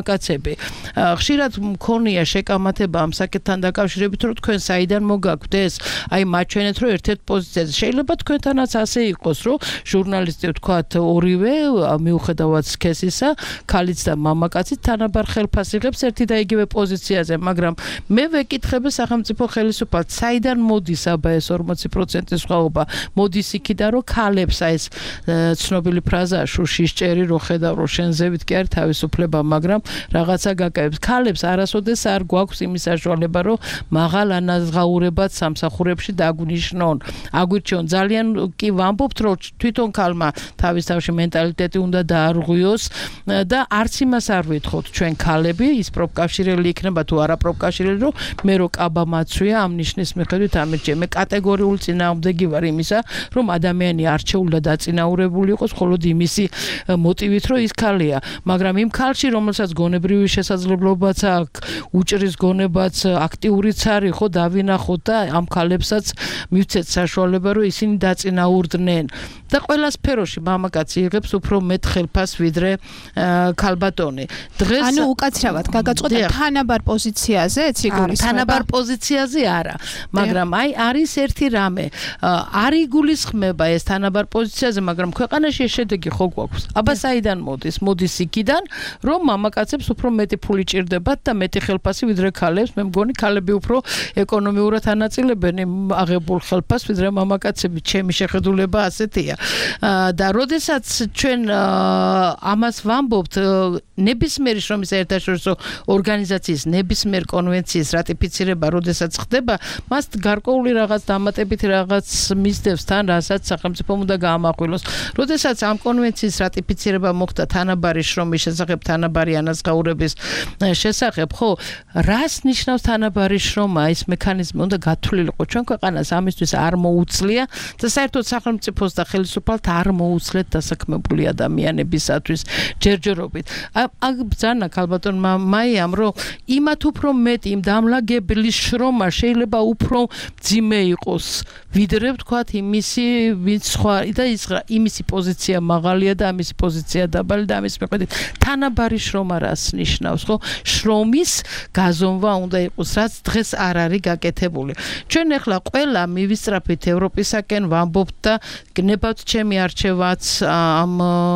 ქალები. ხშირად მქონია შეკამათება ამ საკითხთან დაკავშირებით, რომ თქვენ საიდან მოგაქვთ ეს, აი მაჩვენეთ, რომ ერთ-ერთ პოზიციაზე. შეიძლება თქვენთანაც ასე იყოს, რომ ჟურნალისტი ვთქვათ ორივე მიუხედავად სქესისა, ქალიც და მამაკაციც თანაბარ ხელფასს იღებს ერთი და იგივე პოზიციაზე, მაგრამ მე ვეკითხები სახელმწიფო ხელისუფალს, საიდან მოდის აბა ეს ორმოცი პროცენტის სხვაობა? მოდის იქიდან, რომ ქალებს აი ეს ცნობილი ფრაზაა შუშის ჭერი რო ხედავ რო შენზევით კი არის თავისუფლება, მაგრამ რაღაცა გაკეთებს. ქალებს არასოდეს არ გვაქვს იმის საშუალება, რომ მაღალ ანაზღაურებად სამსახურებში დაგვნიშნონ. აგვირჩიონ ძალიან კი ვამბობთ, რომ თვითონ ქალმა თავის თავში მენტალიტეტი უნდა დაარღვიოს და არც იმას არ ვითხოვთ ჩვენ ქალები, ის პროფკავშირელი იქნება თუ არა პროფკავშირელი, რომ მე რო კაბა მაცვია ამ ნიშნის მიხედვით ამერჩე. მე კატეგორიული წინააღმდეგი ვარ იმისა, რომ ადამიანი არჩეულ და დაწინაურებული იყოს მხოლოდ იმისი მოტივით, რომ ის ქალია, მაგრამ იმ ქალში, რომელსაც გონებრივი შესაძლებლობაც აქვს, უჭრის გონებაც, აქტიურიც არის, ხო დავინახოთ და ამ ქალებსაც მივცეთ საშუალება, რომ ისინი დაწინაურდნენ. და ყველა სფეროში მამაკაცი იღებს უფრო მეტ ხელფასს ვიდრე ქალბატონი. დღეს ანუ უკაცრავად გაგაწყვეტა თანაბარ პოზიციაზეც იგულისხმება? თანაბარ პოზიციაზე არა, მაგრამ აი არის ერთი რამე. არ იგულისხმება ეს თანაბარ პოზიციაზე, მაგრამ ქვეყანაში ეს შედეგი ხო გვაქვს. აბა საიდან მოდის? მოდის იქიდან, რომ მამაკაცებს უფრო მეტი ფული ჭირდებათ და მეტი ხელფასი ვიდრე ქალებს. მე მგონი ქალები უფრო ეკონომიურად ანაწილებენ აღებულ ხელფასს ვიდრე მამაკაცები. ჩემი შეხედულება ასეთია. და როდესაც ჩვენ ამას ვამბობთ, ნებისმიერი შრომის საერთაშორისო ორგანიზაციის ნებისმიერ კონვენციის რატიფიცირება როდესაც ხდება, მას გარკვეული რაღაც დამატებითი რაღაც მისდევს თან, რასაც სახელმწიფო უნდა გაამახვილოს. როდესაც ამ კონვენციის რატიფიცირება მოხდა თანაბარი შრომის შესახებ, თანაბარი ანაზღაურების შესახებ, ხო, რას ნიშნავს თანაბარი შრომა? ეს მექანიზმი უნდა გათვლილიყო ჩვენ ქვეყანას, ამისთვის არ მოუწლია და საერთოდ სახელმწიფოს და ხელისუფალთ არ მოუწლეთ დასაქმებული ადამიანებისათვის ჯერჯერობით. აქ ბრძანა ქალბატონმა მაიამ, რომ იმათ უფრო მეტი იმ დამლაგებლის შრომა შეიძლება უფრო მძიმე იყოს, ვიდრე ვთქვათ იმისი, ვინც სხვა და ის იმისი პოზიცია მაღალია და ამისი პოზიცია დაბალი და ამის მიხედვით თანაბარი შრომა რას ნიშნავს, ხო? შრომის გაზომვა უნდა იყოს, რაც დღეს არ არის გაკეთებული. ჩვენ ახლა ყველა მივისწრაფით ევროპისაკენ ვამბობთ და გნებავთ ჩემი არჩევაც ამ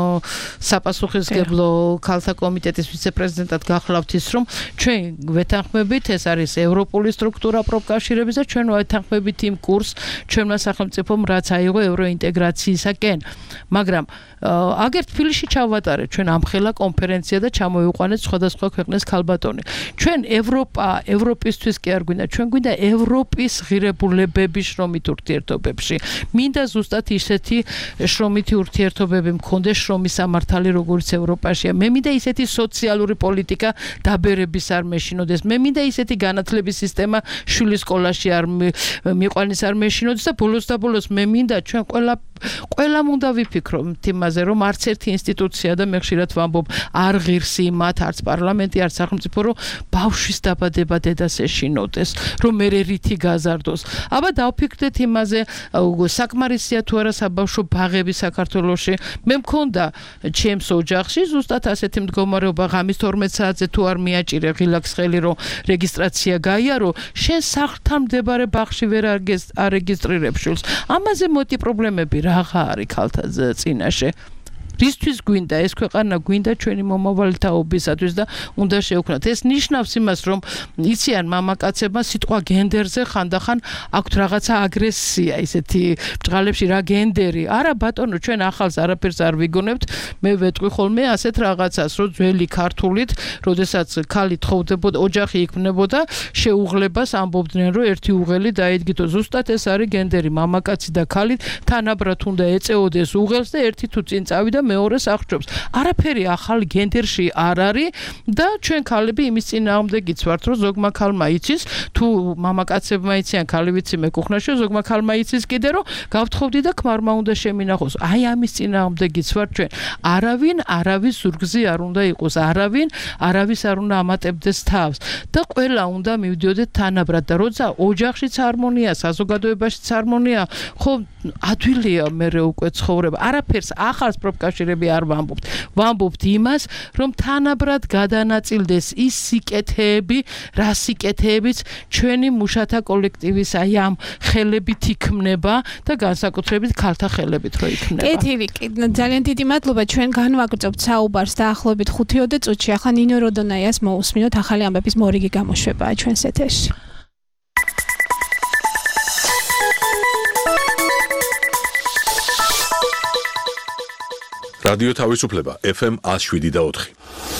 საპასუხისმგებლო ქალთა კომიტეტის ვიცე-პრეზიდენტად გახლავთ ის, რომ ჩვენ ვეთანხმებით, ეს არის ევროპული სტრუქტურა პროფკავშირების და ჩვენ ვეთანხმებით იმ კურსს ჩვენმა სახელმწიფომ, რაც აიღო ევროინტეგრაციისაკენ. მაგრამ აგერ თბილისში ჩავატარეთ ჩვენ ამხელა კონფერენცია და ჩამოიყვანეთ სხვადასხვა ქვეყნის ქალბატონი. ჩვენ ევროპა, ევროპისთვის კი არ გვინდა, ჩვენ გვინდა ევროპის ღირებულებების შრომით ურთიერთობებში. მინდა ზუსტად ისეთი შრომითი ურთიერთობები მქონდეს შრომის სამართალი, როგორც ევროპაშია. მე მინდა ისეთი სოციალური პოლიტიკა დაბერების არ მეშინოდეს. მე მინდა ისეთი განათლების სისტემა შვილის სკოლაში არ მიყვანის არ მეშინოდეს და ბოლოს და ბოლოს მე მინდა ჩვენ ყველა ყველამ უნდა ვიფიქროთ იმაზე, რომ არც ერთი ინსტიტუცია და მე ხშირად ვამბობ, არ ღირსი მათ, არც პარლამენტი, არც სახელმწიფო, რომ ბავშვის დაბადება დედას ეშინოდეს, რომ მე რითი გაზარდოს. აბა დავფიქრდეთ იმაზე, საკმარისია თუ არა საბავშვო ბაღები საქართველოში. მე მქონდა ჩემს ოჯახში ზუსტად ასეთი მდგომარეობა, ღამის თორმეტ საათზე თუ არ მიაჭირე ღილაკს ხელი, რომ რეგისტრაცია გაიარო, შენ სახლთან მდებარე ბაღში ვერ არეგისტრირებ შვილს. ამაზე მოდი პრობლემები რაღა არის ქალთა წინაშე. რისთვის გვინდა ეს ქვეყანა, გვინდა ჩვენი მომავალი თაობისათვის და უნდა შევქნათ. ეს ნიშნავს იმას, რომ იციან მამაკაცებმა სიტყვა გენდერზე ხანდახან აქვთ რაღაცა აგრესია, ისეთი ბჭყალებში რა გენდერი. არა ბატონო, ჩვენ ახალს არაფერს არ ვიგონებთ. მე ვეტყვი ხოლმე ასეთ რაღაცას, რომ ძველი ქართულით, როდესაც ქალი თხოვდებოდა, ოჯახი იქმნებოდა, შეუღლებას ამბობდნენ, რომ ერთი უღელი დაედგითო. ზუსტად ეს არის გენდერი, მამაკაცი და ქალი თანაბრად უნდა ეწეოდეს უღელს და ერთი თუ წინ წავიდა მეორეს აღჭობს. არაფერი ახალი გენდერში არ არის და ჩვენ ქალები იმის წინააღმდეგიც ვართ, რომ ზოგმა ქალმა იცის, თუ მამაკაცებმა იციან, ქალი ვიცი მეკუხნაშია, ზოგმა ქალმა იცის კიდე, რომ გავთხოვდი და ქმარმა უნდა შემინახოს. აი ამის წინააღმდეგიც ვართ ჩვენ. არავინ არავის ზურგზე არ უნდა იყოს, არავინ არავის არ უნდა ამატებდეს თავს და ყველა უნდა მივდიოდეთ თანაბრად და როცა ოჯახშიც ჰარმონია, საზოგადოებაშიც ჰარმონია, ხო ადვილია მერე უკვე ცხოვრება. არაფერს ახალს პროფკავშირ პროფკავშირები არ ვამბობთ. ვამბობთ იმას, რომ თანაბრად გადანაწილდეს ის სიკეთეები, რა სიკეთეებიც ჩვენი მუშათა კოლექტივის აი ამ ხელებით იქმნება და განსაკუთრებით ქალთა ხელებით რო იქმნება. კეთილი, ძალიან დიდი მადლობა, ჩვენ განვაგრძობთ საუბარს დაახლოებით ხუთი-ოცი წუთში. ახლა ნინო როდონაიას მოусმინოთ ახალი ამბების მორიგი გამოშვებაა ჩვენს ეთერში. რადიო თავისუფლება ეფ ემ one oh seven და four.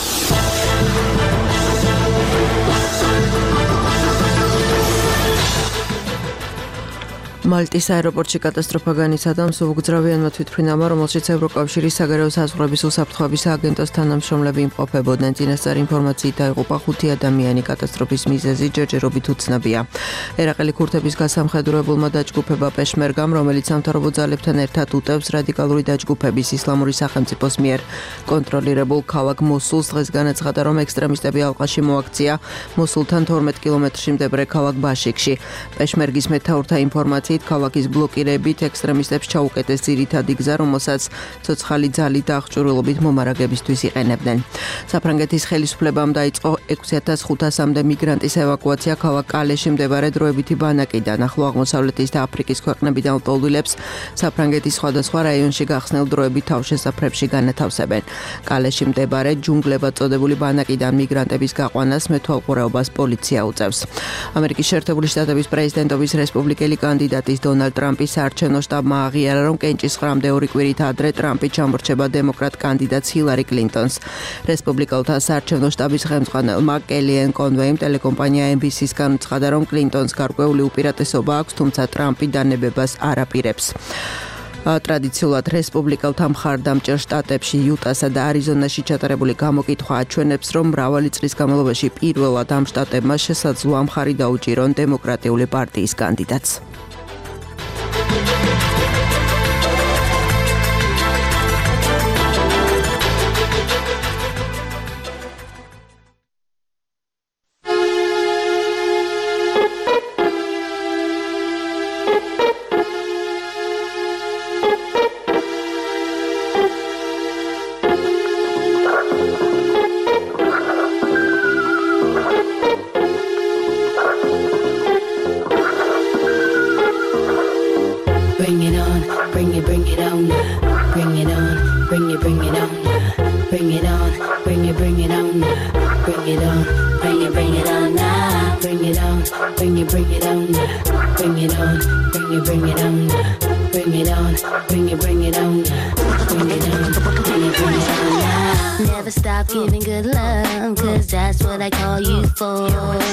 მალტის აეროპორტში კატასტროფა განიცადა მსუბუქძრავიანმა თვითმფრინავმა, რომელშიც ევროკავშირის საგარეო საზღვრების უსაფრთხოების სააგენტოს თანამშრომლები იმყოფებოდნენ. წინასწარ ინფორმაციით დაიღუპა ხუთი ადამიანი. კატასტროფის მიზეზი ჯერჯერობით უცნობია. ერაყელი ქურთების გასამხედროებულმა დაჯგუფება პეშმერგამ, რომელიც სამთავრობო ძალებთან ერთად უტევს რადიკალური დაჯგუფების ისლამური სახელმწიფოს მიერ კონტროლირებულ ქალაქ მოსულს, დღეს განაცხადა, რომ ექსტრემისტები ალყაში მოაქცია მოსულთან თორმეტ კილომეტრში მდებარე ქალაქ ბაშიქში. პეშმერგის მეთაურთა ინფორმაციით ქალაქის ბლოკირებით ექსტრემისტებს ჩაუკეტეს ძირითადი გზა, რომელსაც ცოცხალი ძალით და აღჭურვილობით მომარაგებისთვის იყენებდნენ. საფრანგეთის ხელისუფლებამ დაიწყო ექვსი ათას ხუთასამდე მიგრანტის ევაკუაცია ქალაქ კალეში მდებარე დროებითი ბანაკიდან. ახლო აღმოსავლეთის და აფრიკის ქვეყნებიდან ლტოლვილებს საფრანგეთის სხვადასხვა რაიონში გახსნილ დროებით თავშესაფრებში განათავსებენ. კალეში მდებარე ჯუნგლებად წოდებული ბანაკიდან მიგრანტების გაყვანას მეთვალყურეობას პოლიცია უწევს. ამერიკის შეერთებული შტატების პრეზიდენტობის რესპუბლიკელი კანდიდატი დონალდ ტრამპის საარჩევნო შტაბმა აღიარა, რომ კენჭისყრამდე ორი კვირით ადრე ტრამპი ჩამორჩება დემოკრატ კანდიდატს ჰილარი კლინტონს. რესპუბლიკელთა საარჩევნო შტაბის ხელმძღვანელმა კელიენ კონვეიმ ტელეკომპანია ემ ბი სი-სგან უცხადა, რომ კლინტონს გარკვეული უპირატესობა აქვს, თუმცა ტრამპი დანებებას არ აპირებს. ტრადიციულად რესპუბლიკელთა მხარდამჭერ შტატებში იუტასა და არიზონაში ჩატარებული გამოკითხვა აჩვენებს, რომ მრავალი წლის განმავლობაში პირველად ამ შტატებმა შესაძლოა მხარი დაუჭირონ დემოკრატიული პარტიის კანდიდატს. Never stop giving good love, cause that's what I call you for.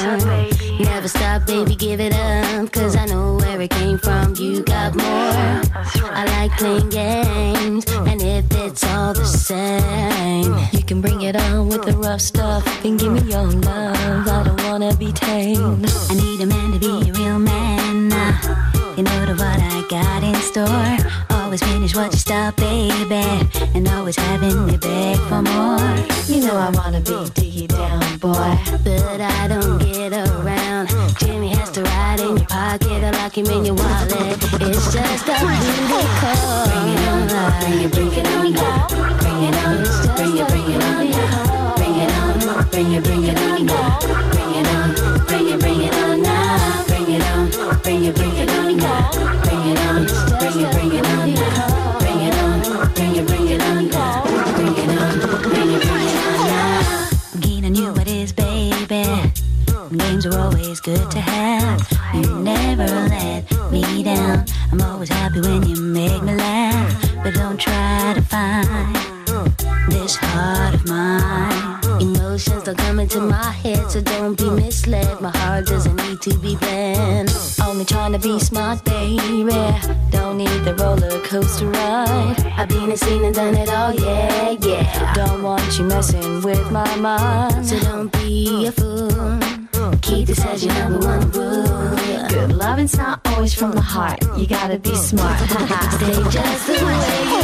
Never stop, baby, give it up, cause I know where it came from. You got more. I like playing games, and if it's all the same, you can bring it on with the rough stuff and give me your love. I don't wanna be tamed. I need a man to be a real man. You know the what I got in store. Always finish what you start, baby, and always having me beg for more. You know I wanna be diggy down, boy, but I don't get around. Jimmy has to ride in your pocket, I lock him in your wallet. It's just a booty call. Bring it on, bring it, bring it on, bring it on, bring it, bring it on, bring it on, bring it, bring it on, bring it on, bring it, bring it on now. Bring it on, bring it, bring it on, bring it on, bring it, bring it on, bring it on, bring it, bring it on, bring it on, bring it, bring it on now. I'm keen on you, what is, baby? Games are always good to have. You never let me down. I'm always happy when you make me laugh, but don't try to find this heart of mine. Emotions don't come into my head, so don't be misled. My heart doesn't need to be bent. Only trying to be smart, baby. Don't need the roller coaster ride. I've been and seen and done it all, yeah, yeah. Don't want you messing with my mind, so don't be a fool. Keep this as your number one rule. Good loving's not always from the heart. You gotta be smart. Stay just the way you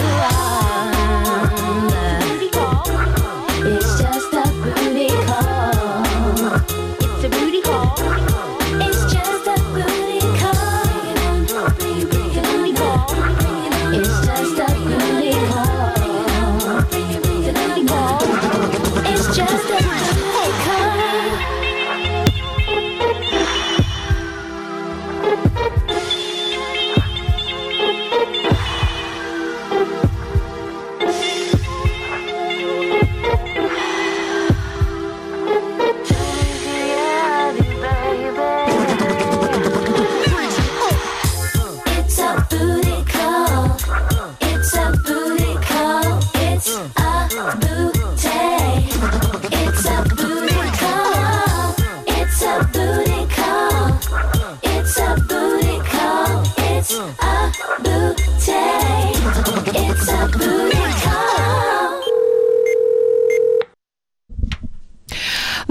are. It's just a booty call. It's a booty call. It's just a booty call. It's just a booty call.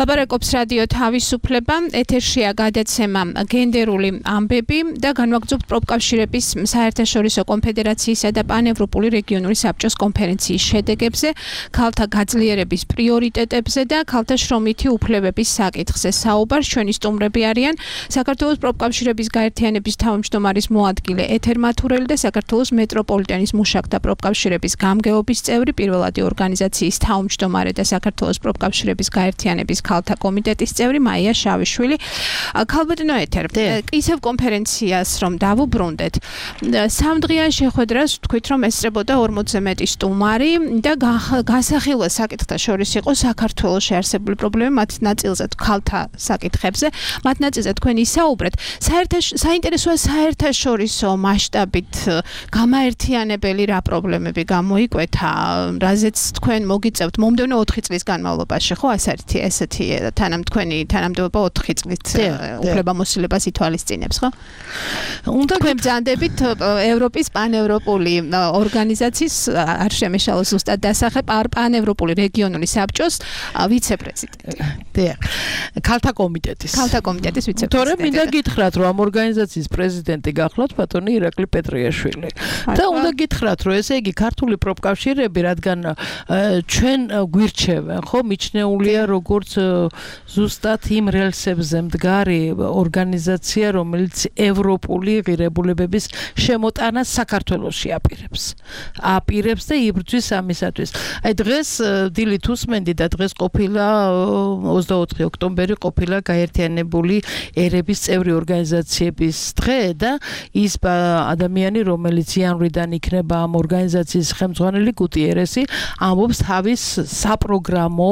ლაპარაკობს რადიო თავისუფლება, ეთერშია გადაცემა გენდერული ამბები და განვაგრძობთ პროფკავშირების საერთაშორისო კონფედერაციისა და პანევროპული რეგიონული საბჭოს კონფერენციის შედეგებზე, ქალთა გაძლიერების პრიორიტეტებზე და ქალთა შრომითი უფლებების საკითხზე საუბარს. ჩვენი სტუმრები არიან საქართველოს პროფკავშირების გაერთიანების თავმჯდომარის მოადგილე ეთერ მათურელი და საქართველოს მეტროპოლიტენის მუშაკთა პროფკავშირების გამგეობის წევრი, პირველადი ორგანიზაციის თავმჯდომარე და საქართველოს პროფკავშირების გაერთიანების ქალთა კომიტეტის წევრი მაია შავიშვილი. ქალბატონო ეთერ, ისევ კონფერენციას რომ დავუბრუნდეთ, სამდღიან შეხვედრას ვთქვით, რომ ესწრებოდა ორმოცზე მეტი სტუმარი და განსახილველ საკითხთა შორის იყო საქართველოში არსებული პრობლემები, მათ ნაწილზე ქალთა საკითხებზე, მათ ნაწილზე თქვენ ისაუბრეთ. საინტერესოა საერთაშორისო მასშტაბით გამაერთიანებელი რა პრობლემები გამოიკვეთა, რაზეც თქვენ მოგიწევთ მომდევნო ოთხი წლის განმავლობაში, ხო, ასეთი ესეთი თანამ თქვენი თანამდებობა ოთხი წლით უფლებამოსილებას ითვალისწინებს, ხო? უნდა თქვენ ბრძანდებით ევროპის პანევროპული ორგანიზაციის არ შემეშალოს ზუსტად დასახე პანევროპული რეგიონული საბჭოს ვიცე-პრეზიდენტი. დიახ. ქალთა კომიტეტის. ქალთა კომიტეტის ვიცე-პრეზიდენტი. თორემ მინდა გითხრათ, რომ ამ ორგანიზაციის პრეზიდენტი გახლავთ ბატონი ირაკლი პეტრიაშვილი. და უნდა გითხრათ, რომ ესე იგი ქართული პროფკავშირები, რადგან ჩვენ გვირჩევენ, ხო, მიჩნეულია როგორც ზუსტად იმ რელსებზე მდგარი ორგანიზაცია, რომელიც ევროპული ღირებულებების შემოტანას საქართველოში აპირებს. აპირებს და იბრძვის ამისათვის. აი დღეს დილით უსმენდი და დღეს ყოფილა ოცდაოთხი ოქტომბერი ყოფილა გაერთიანებული ერების წევრი ორგანიზაციების დღე და ის ადამიანი, რომელიც იანვრიდან იქნება ამ ორგანიზაციის ხელმძღვანელი გუტიერესი, ამბობს თავის საპროგრამო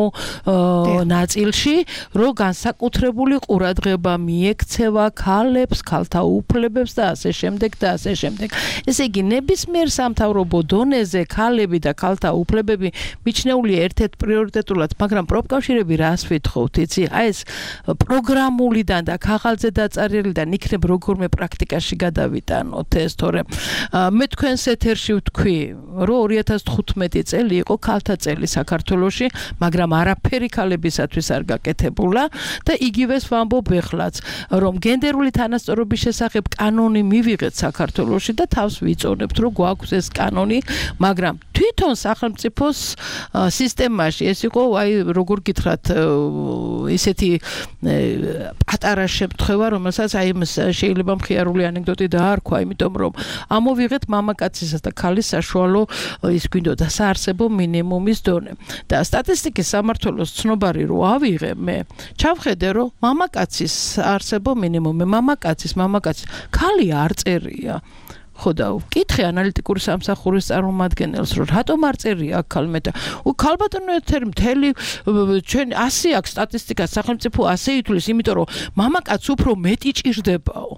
ნაწილში, რომ განსაკუთრებული ყურადღება მიექცევა ქალებს, ქალთა უფლებებს და ასე შემდეგ და ასე შემდეგ. ესე იგი, ნებისმიერ სამთავრობო დონეზე ქალები და ქალთა უფლებები მიჩნეულია ერთ-ერთ პრიორიტეტულად, მაგრამ პროფკავშირები რას ვითხოვთ, იცი? აი ეს პროგრამულიდან და ქაღალდზე დაწერილიდან იქნებ როგორმე პრაქტიკაში გადავიტანოთ ეს, თორემ მე თქვენს ეთერში ვთქვი, რომ ორი ათას თხუთმეტი წელი იყო ქალთა წელი საქართველოში, მაგრამ არაფერი ქალებისათვის არ გაკეთებულა და იგივეს ვამბობ ეხლაც, რომ გენდერული თანასწორობის შესახებ კანონი მივიღეთ საქართველოში და თავს ვიწონებთ, რომ გვაქვს ეს კანონი, მაგრამ თვითონ სახელმწიფოს სისტემაში ეს იყო, აი როგორ გითხრათ, ისეთი პატარა შემთხვევა, რომელსაც აი შეიძლება მხიარული ანეკდოტი დაარქვა, იმიტომ რომ ამოვიღეთ მამაკაცისა და ქალის საშუალო ის გვინდოდა საარსებო მინიმუმის დონე. და სტატისტიკის სამმართველოს ცნობარი რო ავიღე მე, ჩავხედე რომ მამაკაცის საარსებო მინიმუმი, მამაკაცის, მამაკაცის, ქალი არ წერია. ხო და ვკითხე ანალიტიკური სამსახურის წარმომადგენელს, რომ რატომ არ წერია აქ ქალმე და ქალბატონო ეთერი მთელი ჩვენ ასე აქვს სტატისტიკა სახელმწიფო ასე ითვლის, იმიტომ რომ მამაკაც უფრო მეტი ჭირდებაო.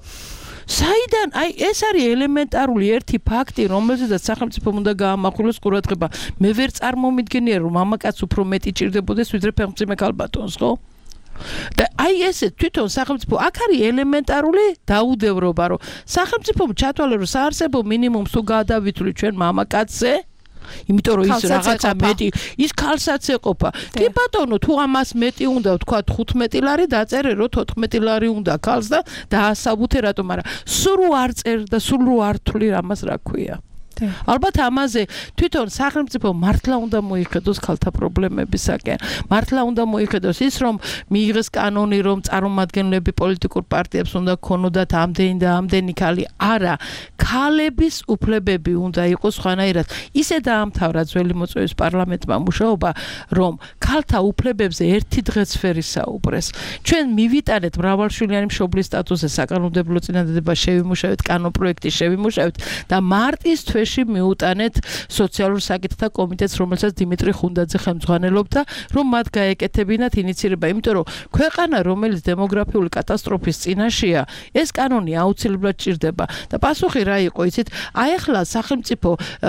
საიდან აი ეს არის ელემენტარული ერთი ფაქტი, რომელზედაც სახელმწიფო უნდა გაამახვილოს ყურადღება. მე ვერ წარმომიდგენია, რომ მამაკაც უფრო მეტი ჭირდებოდეს ვიდრე ფეხმძიმე ქალბატონს, ხო? და აი ესე თვითონ სახელმწიფო აქ არის ელემენტარული დაუდევრობა, რომ სახელმწიფომ ჩათვალე, რომ საარსებო მინიმუმს თუ გადავითვლით ჩვენ მამაკაცზე, იმიტომ რომ ის რაღაცა მეტი, ის ქალსაც ეყოფა. კი ბატონო, თუ ამას მეტი უნდა ვთქვა თხუთმეტი ლარი დაწერე, რომ თოთხმეტი ლარი უნდა ქალს და დაასაბუთე რატომ არა. სულ არ წერ და სულ არ თვლი ამას რა ქვია. ალბათ ამაზე თვითონ სახელმწიფო მართლა უნდა მოიხედოს ქალთა პრობლემებისაკენ. მართლა უნდა მოიხედოს ის, რომ მიიღეს კანონი, რომ წარმომადგენლები პოლიტიკურ პარტიებს უნდა ქონოდათ ამდენი და ამდენი ქალი. არა, ქალების უფლებები უნდა იყოს სხვანაირად. ისე დაამთავრა ძველი მოწვევის პარლამენტმა მუშაობა, რომ ქალთა უფლებებზე ერთი დღეც ვერ ისაუბრეს. ჩვენ მივიტანეთ მრავალშვილიანი მშობლის სტატუსზე საკანონმდებლო წინადადება შევიმუშავეთ, კანონპროექტი შევიმუშავეთ და მარტის თვეში მიუტანეთ სოციალურ საკითხთა კომიტეტს, რომელსაც დიმიტრი ხუნდაძე ხელმძღვანელობდა, რომ მათ გაეკეთებინათ ინიცირება, იმიტომ რომ ქვეყანა, რომელიც დემოგრაფიული კატასტროფის წინაშეა, ეს კანონი აუცილებლად ჭირდება. და პასუხი რა იყო, იცით? აი ახლა სახელმწიფო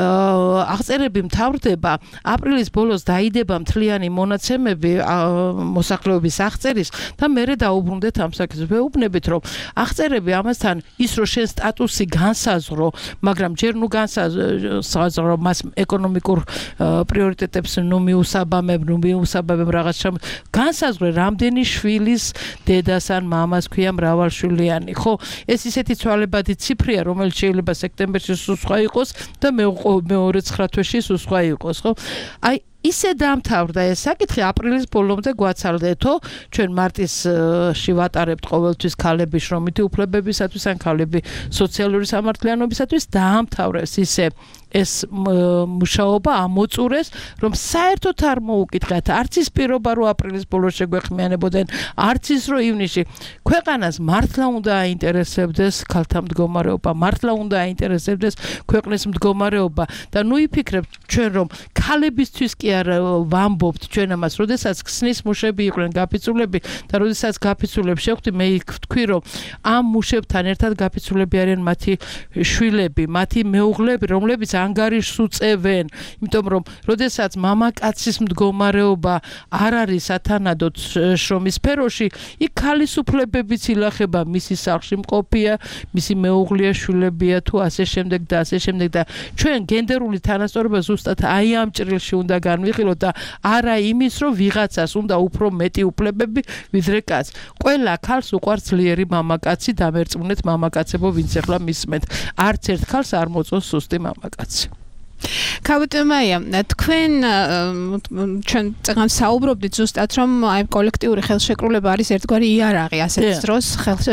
აღწერები მთავრდება, აპრილის ბოლოს დაიდება მთლიანი მონაცემები მოსახლეობის აღწერის და მერე დაუბრუნდეთ ამ საკითხს. ვეუბნებით, რომ აღწერები ამასთან ის, რომ შენ სტატუსი განსაზღვრო, მაგრამ ჯერ ნუ განსაზღვრო საზღვაო მას ეკონომიკურ პრიორიტეტებს ნუ მიუსაბამებ, ნუ მიუსაბამებ რაღაცა განსაზღვრე რამდენი შვილის დედას ან მამას ქვია მრავალშვილიანი, ხო? ეს ისეთი ცვალებადი ციფრია, რომელიც შეიძლება სექტემბერში სულ სხვა იყოს და მეორე ცხრა თვეში სულ სხვა იყოს, ხო? აი ისე დამთავრდა ეს საკითხი აპრილის ბოლომდე გვაცალდეთო ჩვენ მარტისში ვატარებთ ყოველთვის ქალების შრომითი უფლებებისათვის ან ქალები სოციალური სამართლიანობისათვის დაამთავრეს ისე ეს მუშაობა ამოწურეს რომ საერთოდ არ მოუკითხეთ არც ის პირობა რომ აპრილის ბოლოს შეგვეხმიანებოდნენ არც ის რომ ივნისში ქვეყანას მართლა უნდა აინტერესებდეს ქალთა მდგომარეობა მართლა უნდა აინტერესებდეს ქვეყნის მდგომარეობა და ნუ იფიქრებთ ჩვენ რომ ქალებისთვის კი არ ვამბობთ ჩვენ ამას როდესაც ქსნის მუშები იყვნენ გაფიცულები და როდესაც გაფიცულებს შევხვდი მე ვთქვი რომ ამ მუშებთან ერთად გაფიცულები არიან მათი შვილები მათი მეუღლეები რომლებიც ანგარიშს უწევენ, იმიტომ რომ როდესაც მამაკაცის მდგომარეობა არ არის ათანადოდ შრომის სფეროში, იქ ქალის უფლებებიც ილახება, მისი სახლში მყოფია, მისი მეუღლეა, შვილებია თუ ასე შემდეგ და ასე შემდეგ და ჩვენ გენდერული თანასწორობა ზუსტად აი ამ ჭრილში უნდა განვიხილოთ და არა იმის, რომ ვიღაცას უნდა უფრო მეტი უფლებები ვიდრე კაცს. ყველა ქალს უყვარს ძლიერი მამაკაცი, დამერწმუნეთ მამაკაცებო, ვინც ახლა მისმენთ. არც ერთ ქალს არ მოწონს სუსტი მამაკაცი. ქავიტემაია, თქვენ ჩვენ წეგან საუბრობდით ზუსტად რომ აი კოლექტიური ხელშეკრულება არის ერთგვარი იარაღი ასეთ დროს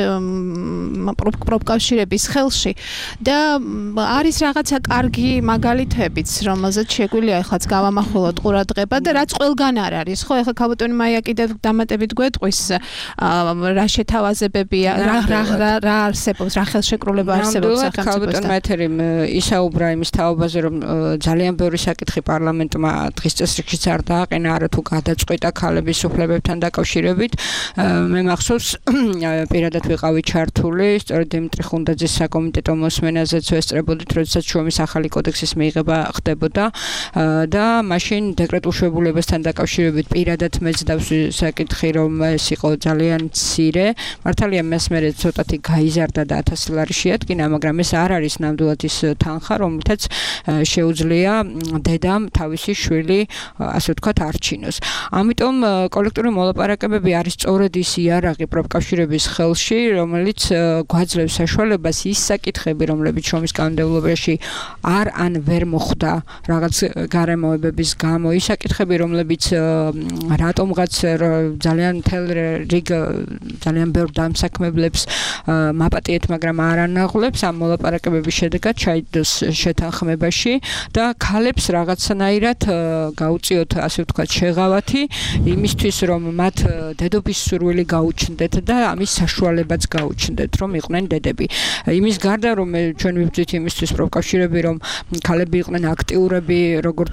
პროფკავშირების ხელში და არის რაღაცა კარგი მაგალითებიც რომელზეც შეგვიძლია ეხლაც გავამახვილოთ ყურადღება და რაც ყველგან არ არის ხო ეხლა ქავიტემაია კიდევ დამატებით გვეტყვის რა შეთავაზებებია რა რა რა არსებობს რა ხელშეკრულება არსებობს სახელმწიფოსთან ქავიტემაეთერი ისაუბრა იმის თაობაზე რომ ძალიან ბევრი საკითხი პარლამენტმა დღის წესრიგშიც არ დააყენა, არა თუ გადაწყვეტა ქალების უფლებებთან დაკავშირებით. მე მახსოვს პირადად ვიყავი ჩართული, სწორედ დიმიტრი ხუნდაძის საკომიტეტო მოსმენაზეც ვესწრებოდით, როდესაც შრომის ახალი კოდექსის მიღება ხდებოდა და მაშინ დეკრეტულ შებულებასთან დაკავშირებით პირადად მეც დავსვი საკითხი, რომ ეს იყო ძალიან მცირე. მართალია მას მე ცოტათი გაიზარდა და ათასი ლარი შეადგინა, მაგრამ ეს არ არის ნამდვილად ის თანხა, რომლითაც შეუძლია დედამ თავისი შვილი ასე ვთქვათ არჩინოს. ამიტომ კოლექტიური მოლაპარაკებები არის სწორედ ის იარაღი პროფკავშირების ხელში, რომელიც გვაძლევს საშუალებას ის საკითხები, რომლებიც შრომის კანონმდებლობაში არ ან ვერ მოხდა რაღაც გარემოებების გამო, ის საკითხები, რომლებიც რატომღაც ძალიან მთელ რიგ ძალიან ბევრ დამსაქმებლებს მაპატიეთ, მაგრამ არ ანაღლებს ამ მოლაპარაკებების შედეგად ჩაიდოს შეთანხმებაში და ქალებს რაღაცნაირად გაუწიოთ ასე ვთქვათ შეღავათი იმისთვის რომ მათ დედობის სურვილი გაუჩნდეთ და ამის საშუალებაც გაუჩნდეთ რომ იყვნენ დედები. იმის გარდა რომ ჩვენ ვიბრძვით იმისთვის პროფკავშირები რომ ქალები იყვნენ აქტიურები როგორც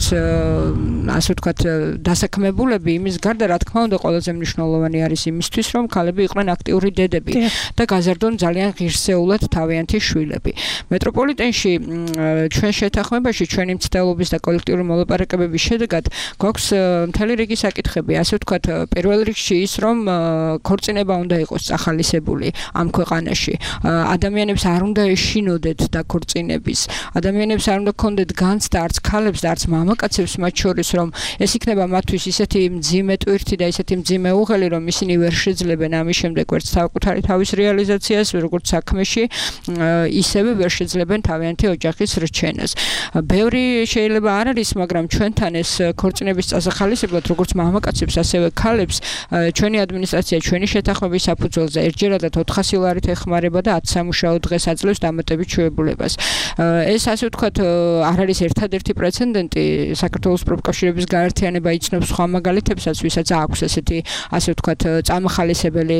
ასე ვთქვათ დასაქმებულები იმის გარდა რა თქმა უნდა ყველაზე მნიშვნელოვანი არის იმისთვის რომ ქალები იყვნენ აქტიური დედები და გაზარდონ ძალიან ღირსეულად თავიანთი შვილები. მეტროპოლიტენში ჩვენ შეთანხმებაში ჩვენი მცდელობის და კოლექტიური მოლაპარაკებების შედეგად გვაქვს მთელი რიგი საკითხები, ასე ვთქვათ, პირველ რიგში ის, რომ ქორწინება უნდა იყოს წახალისებული ამ ქვეყანაში. ადამიანებს არ უნდა ეშინოდეთ დაქორწინების. ადამიანებს არ უნდა ქონდეთ განცდა არც ქალებს და არც მამაკაცებს მათ შორის, რომ ეს იქნება მათთვის ისეთი მძიმე ტვირთი და ისეთი მძიმე უღელი, რომ ისინი ვერ შეძლებენ ამის შემდეგ ვერც საკუთარი თავის რეალიზაციას, როგორც საქმეში, ისევე ვერ შეძლებენ თავიანთი ოჯახის რჩენას. ბევრი შეიძლება არ არის, მაგრამ ჩვენთან ეს ქორწინების წასახალისებლად როგორც მამაკაცებს, ასევე ქალებს ჩვენი ადმინისტრაცია ჩვენი შეთანხმების საფუძველზე ერთჯერადად ოთხასი ლარით ეხმარება და ათი სამუშაო დღეს აძლევს დამატებით ჩვეულებებას. ეს ასე ვთქვათ არ არის ერთადერთი პრეცედენტი, საქართველოს პროფკავშირების გაერთიანება იცნობს სხვა მაგალითებსაც, ვისაც აქვს ესეთი ასე ვთქვათ წამახალისებელი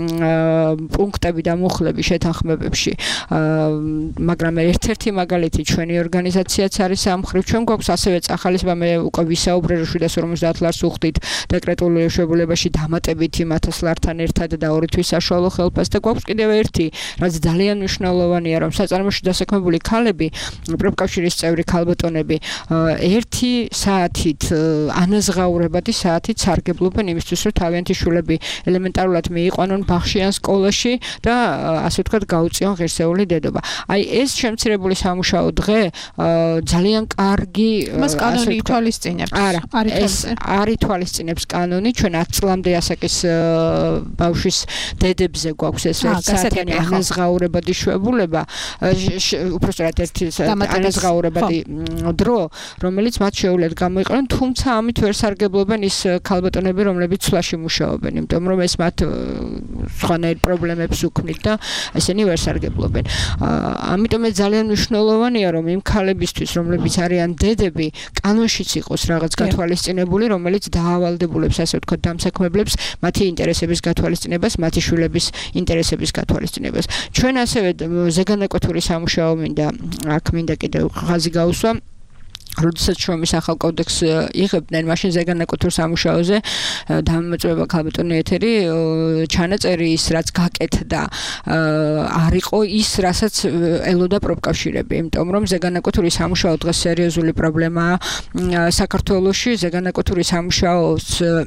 პუნქტები და მუხლები შეთანხმებებში. მაგრამ ერთ-ერთი მაგალითი ჩვენი ორგანიზაციაც არის სამხრივ ჩვენ გვაქვს ასევე ახალისება მე უკვე ვისაუბრე რომ შვიდას ორმოცდაათ ლარს უხდით დეკრეტულ შეებულებაში დამატებით იმათას ლართან ერთად და ორი თვის საშუალო ხელფას და გვაქვს კიდევ ერთი რაც ძალიან მნიშვნელოვანია რომ საწარმოში დასაქმებული ქალები პროფკავშირის წევრი ქალბატონები ერთი საათით ანაზღაურებადი საათით სარგებლობენ იმისთვის რომ თავიანთი შვილები ელემენტარულად მიიყვანონ ბაღში ან სკოლაში და ასე ვთქვათ გაუწიონ ღირსეული დედობა. აი ეს შემცირებული სამუშაო დღე ძალიან კარგი მას კანონი ითვალისწინებს. არა, ეს არ ითვალისწინებს კანონი, ჩვენ ათ წლამდე ასაკის ბავშვის დედებზე გვაქვს ეს ერთ საათიანი ანაზღაურებადი შვებულება, უпростоრად ერთი ანაზღაურებადი დრო, რომელიც მათ შეუძლიათ გამოიყენონ, თუმცა ამით ვერ სარგებლობენ ის ქალბატონები, რომლებიც ცვლაში მუშაობენ, იმიტომ რომ ეს მათ სხვანაირ პრობლემებს უქმნით და ესენი ვერ სარგებლობენ. ამიტომ ეს ძალიან მნიშვნელოვანია, რომ იმ ქალებისთვის, რომლებიც არიან დედები, კანონშიც იყოს რაღაც გათვალისწინებული, რომელიც დაავალდებულებს, ასე ვთქვათ, დამსაქმებლებს მათი ინტერესების გათვალისწინებას, მათი შვილების ინტერესების გათვალისწინებას. ჩვენ ასევე ზეგანაკვეთური სამუშაო მინდა, აქ მინდა კიდევ ხაზი გაუსვა. როდესაც შრომის ახალ კოდექსს იღებდნენ, მაშინ ზეგანაკვეთურ სამუშაოზე დამოწმება ქალბატონი ეთერი ჩანაწერი ის რაც გაკეთდა არ იყო ის რასაც ელოდა პროფკავშირები, იმიტომ რომ ზეგანაკვეთური სამუშაო დღეს სერიოზული პრობლემაა საქართველოში. ზეგანაკვეთური სამუშაოს